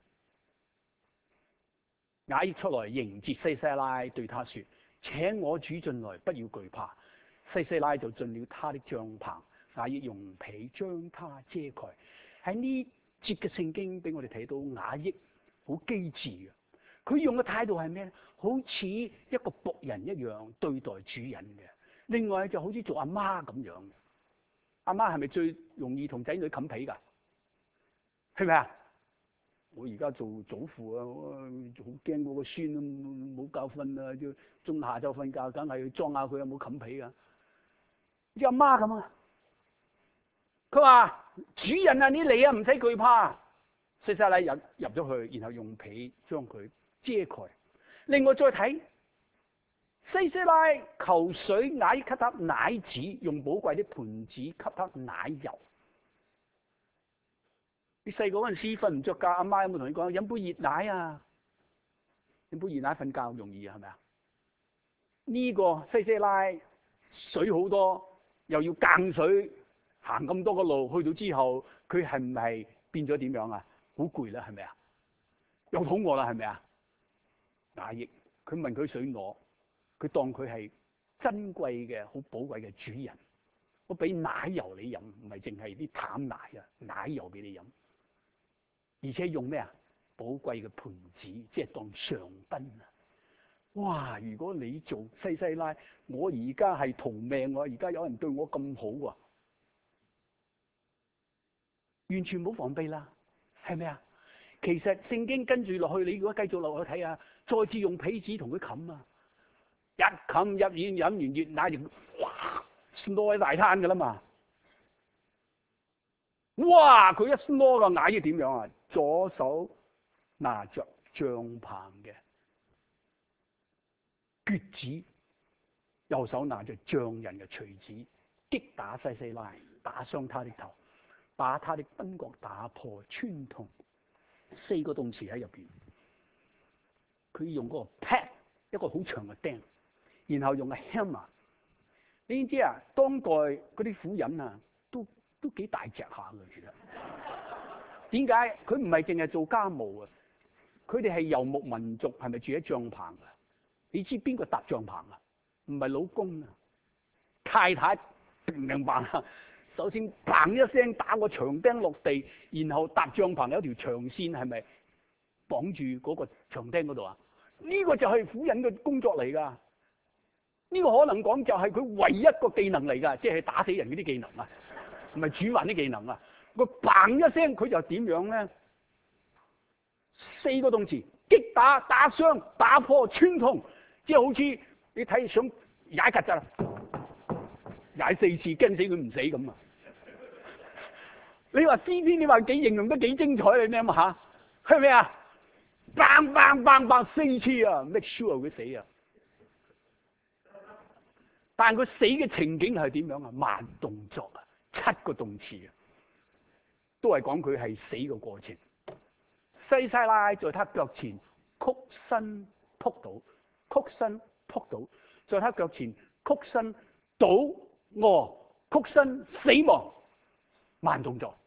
雅億出來迎接西西拉，對他說：請我主進來，不要懼怕。西西拉就進了他的帳棚，雅億用被將他遮蓋。喺呢節嘅聖經俾我哋睇到雅億好機智嘅，佢用嘅態度係咩咧？好似一個僕人一樣對待主人嘅。另外就好似做阿媽咁樣嘅。阿媽係咪最容易同仔女冚被噶？係咪啊？我而家做祖父啊，我好驚嗰個孫冇覺瞓啊，要中下晝瞓覺，梗係要裝下佢有冇冚被啊？似阿媽咁啊！ 佢話主人啊，你嚟啊，唔使懼怕。西西拉入入咗去，然後用被將佢遮蓋。另外再睇西西拉求水，雅益給他奶子，用寶貴的盤子給他奶油。你細個嗰陣時瞓唔着覺，阿媽有冇同你講飲杯熱奶啊？飲杯熱奶瞓覺容易啊，係咪啊？呢、這個西西拉水好多，又要間水行咁多個路，去到之後佢係唔係變咗點樣啊？好攰啦，係咪啊？又肚餓啦，係咪啊？雅益佢問佢水攞，佢當佢係珍貴嘅、好寶貴嘅主人。我俾奶油你飲，唔係淨係啲淡奶啊，奶油俾你飲。而且用咩啊？寶貴嘅盤子，即係當上賓啊！哇！如果你做西西拉，我而家係逃命喎，而家有人對我咁好喎，完全冇防備啦，係咪啊？其實聖經跟住落去，你如果繼續落去睇啊，再次用被子同佢冚啊，一冚入院飲完熱奶就哇，攞喺大攤噶啦嘛！哇！佢一攞個奶要點樣啊？左手拿着帳棚嘅橛子，右手拿着匠人嘅錘子，擊打西西拉，打傷他的頭，把他的鬢角打破穿痛。四個動詞喺入邊，佢用嗰個 pad 一個好長嘅釘，然後用個 hammer。你知啊，當代嗰啲婦人啊，都都幾大隻下嘅，其實。點解？佢唔係淨係做家務啊，佢哋係游牧民族，係咪住喺帳棚啊？你知邊個搭帳棚啊？唔係老公啊，太太明明白啊。首先砰一聲打個長釘落地，然後搭帳棚有條長線，係咪綁住嗰個長釘嗰度啊？呢個就係婦人嘅工作嚟噶。呢個可能講就係佢唯一個技能嚟噶，即係打死人嗰啲技能啊，唔係煮飯啲技能啊。個砰一聲，佢就點樣咧？四個動詞：擊打、打傷、打破、穿痛，即係好似你睇想踩曱甴，踩四次驚死佢唔死咁啊！你話詩篇，你話幾形容得幾精彩，你諗下，係咪啊？砰砰砰砰四次啊 ，make sure 佢死啊！但係佢死嘅情景係點樣啊？慢動作啊，七個動詞啊！都係講佢係死嘅過程。西西拉在他腳前曲身仆倒，曲身仆倒，在他腳前曲身倒卧，曲身死亡。慢動作。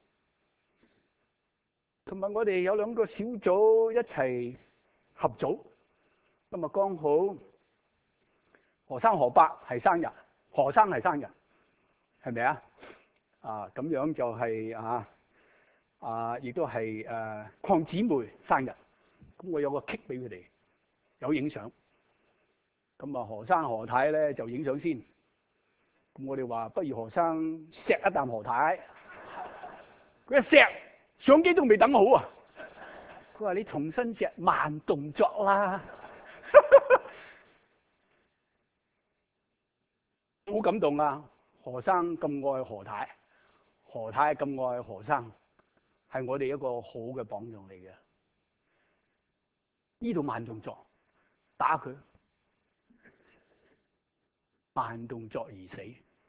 同埋我哋有兩個小組一齊合組，今日剛好何生何伯係生日，何生係生日，係咪啊？啊，咁樣就係、是、啊。啊！亦都係誒鄺姊妹生日，咁我有個 cake 俾佢哋，有影相。咁啊，何生何太咧就影相先。咁我哋話不如何生錫一啖何太，佢一錫，相機都未等好啊！佢話你重新錫，慢動作啦，好感動啊！何生咁愛何太，何太咁愛何生。係我哋一個好嘅榜樣嚟嘅。呢度慢動作，打佢，慢動作而死，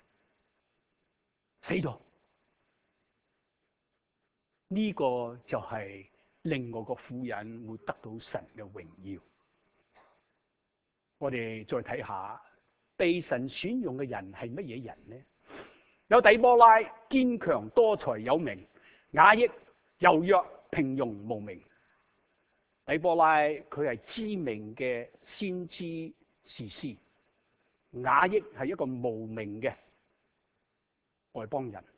死咗。呢、這個就係令我個婦人會得到神嘅榮耀。我哋再睇下被神選用嘅人係乜嘢人呢？有底波拉，堅強多才有名；雅益柔弱平庸無名。底波拉佢係知名嘅先知士師，雅益係一個無名嘅外邦人。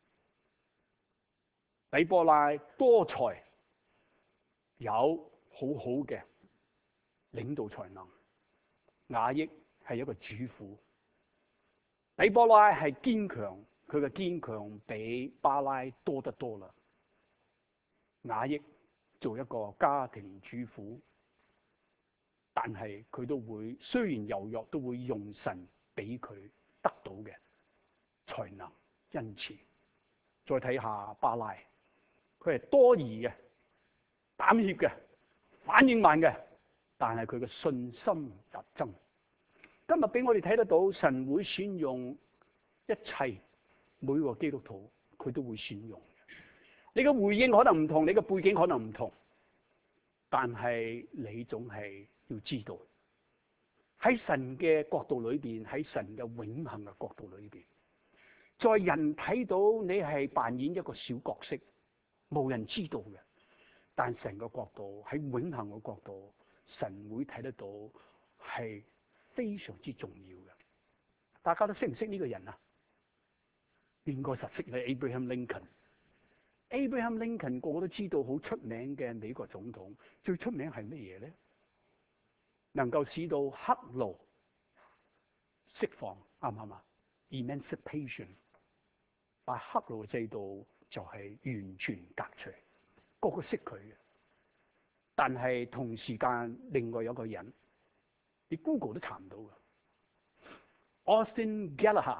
底波拉多才，有好好嘅領導才能；雅益係一個主婦。底波拉係堅強，佢嘅堅強比巴拉多得多啦。雅益做一個家庭主婦，但係佢都會雖然柔弱，都會用神俾佢得到嘅才能恩賜。 再睇下巴拉，佢係多疑嘅、膽怯嘅、反應慢嘅，但係佢嘅信心日增。今日俾我哋睇得到，神會選用一切，每個基督徒佢都會選用。你嘅回應可能唔同，你嘅背景可能唔同，但係你總係要知道，喺神嘅角度裏邊，喺神嘅永恆嘅角度裏邊，在人睇到你係扮演一個小角色，冇人知道嘅，但神嘅角度，喺永恆嘅角度，神會睇得到係非常之重要嘅。大家都識唔識呢個人啊？應該實識係 Abraham Lincoln。Abraham Lincoln 個個都知道，好出名嘅美國總統，最出名係乜嘢咧？能夠使到黑奴釋放，啱唔啱啊 ？Emancipation， 把黑奴嘅制度就係完全革除，個個識佢嘅。但係同時間，另外有個人，你 Google 都查唔到嘅 ，Austin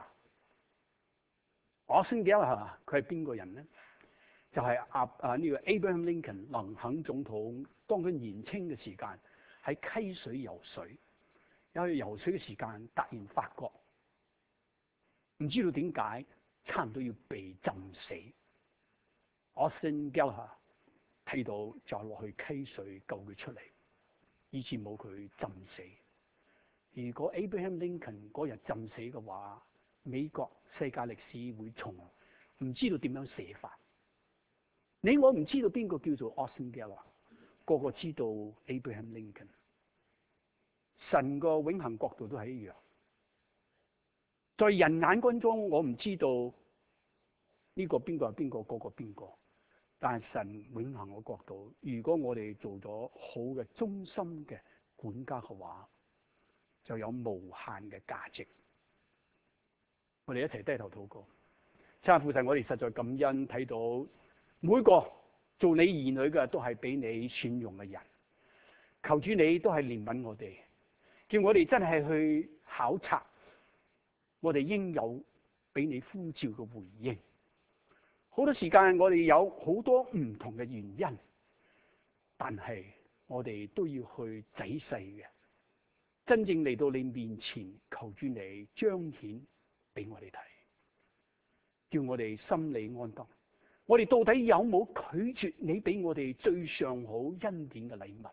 Gallagher。Austin Gallagher 佢係邊個人咧？就係阿啊呢個 Abraham Lincoln 林肯總統，當佢年青嘅時間喺溪水游水，有去游水嘅時間，突然發覺唔知道點解，差唔多要被浸死。Austin Gallagher 睇到就落去溪水救佢出嚟，以致冇佢浸死。如果 Abraham Lincoln 嗰日浸死嘅話，美國世界歷史會重，唔知道點樣寫法。你我唔知道邊個叫做 Austin Gallagher， 個個知道 Abraham Lincoln。神個永恆角度都係一樣，在人眼光中，我唔知道呢個邊個係邊個，個個邊個。但係神永恆嘅角度，如果我哋做咗好嘅忠心嘅管家嘅話，就有無限嘅價值。我哋一齊低頭禱告。親愛父神，我哋實在感恩睇到每個做你兒女嘅都係俾你選用嘅人。求主你都係憐憫我哋，叫我哋真係去考察我哋應有俾你呼召嘅回應。好多時間我哋有好多唔同嘅原因，但係我哋都要去仔細嘅，真正嚟到你面前，求主你彰顯俾我哋睇，叫我哋心理安得。我哋到底有冇拒絕你俾我哋最上好恩典嘅禮物？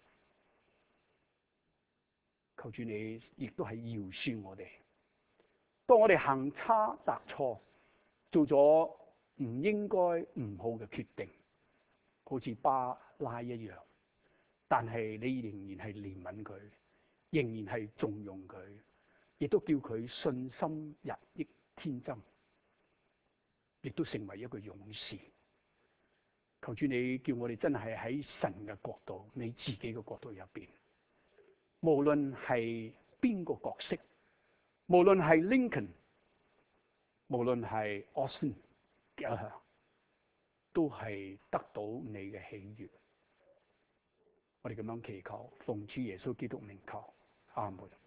求主你亦都係饒恕我哋。當我哋行差踏錯，做咗唔應該唔好嘅決定，好似巴拉一樣，但係你仍然係憐憫佢，仍然係縱容佢，亦都叫佢信心日益天增，亦都成為一個勇士。求主你叫我哋真係喺神嘅角度，你自己嘅角度入邊，無論係邊個角色，無論係 Lincoln， 無論係 Austin Gallagher， 都係得到你嘅喜悅。我哋咁樣祈求，奉主耶穌基督名求，阿門。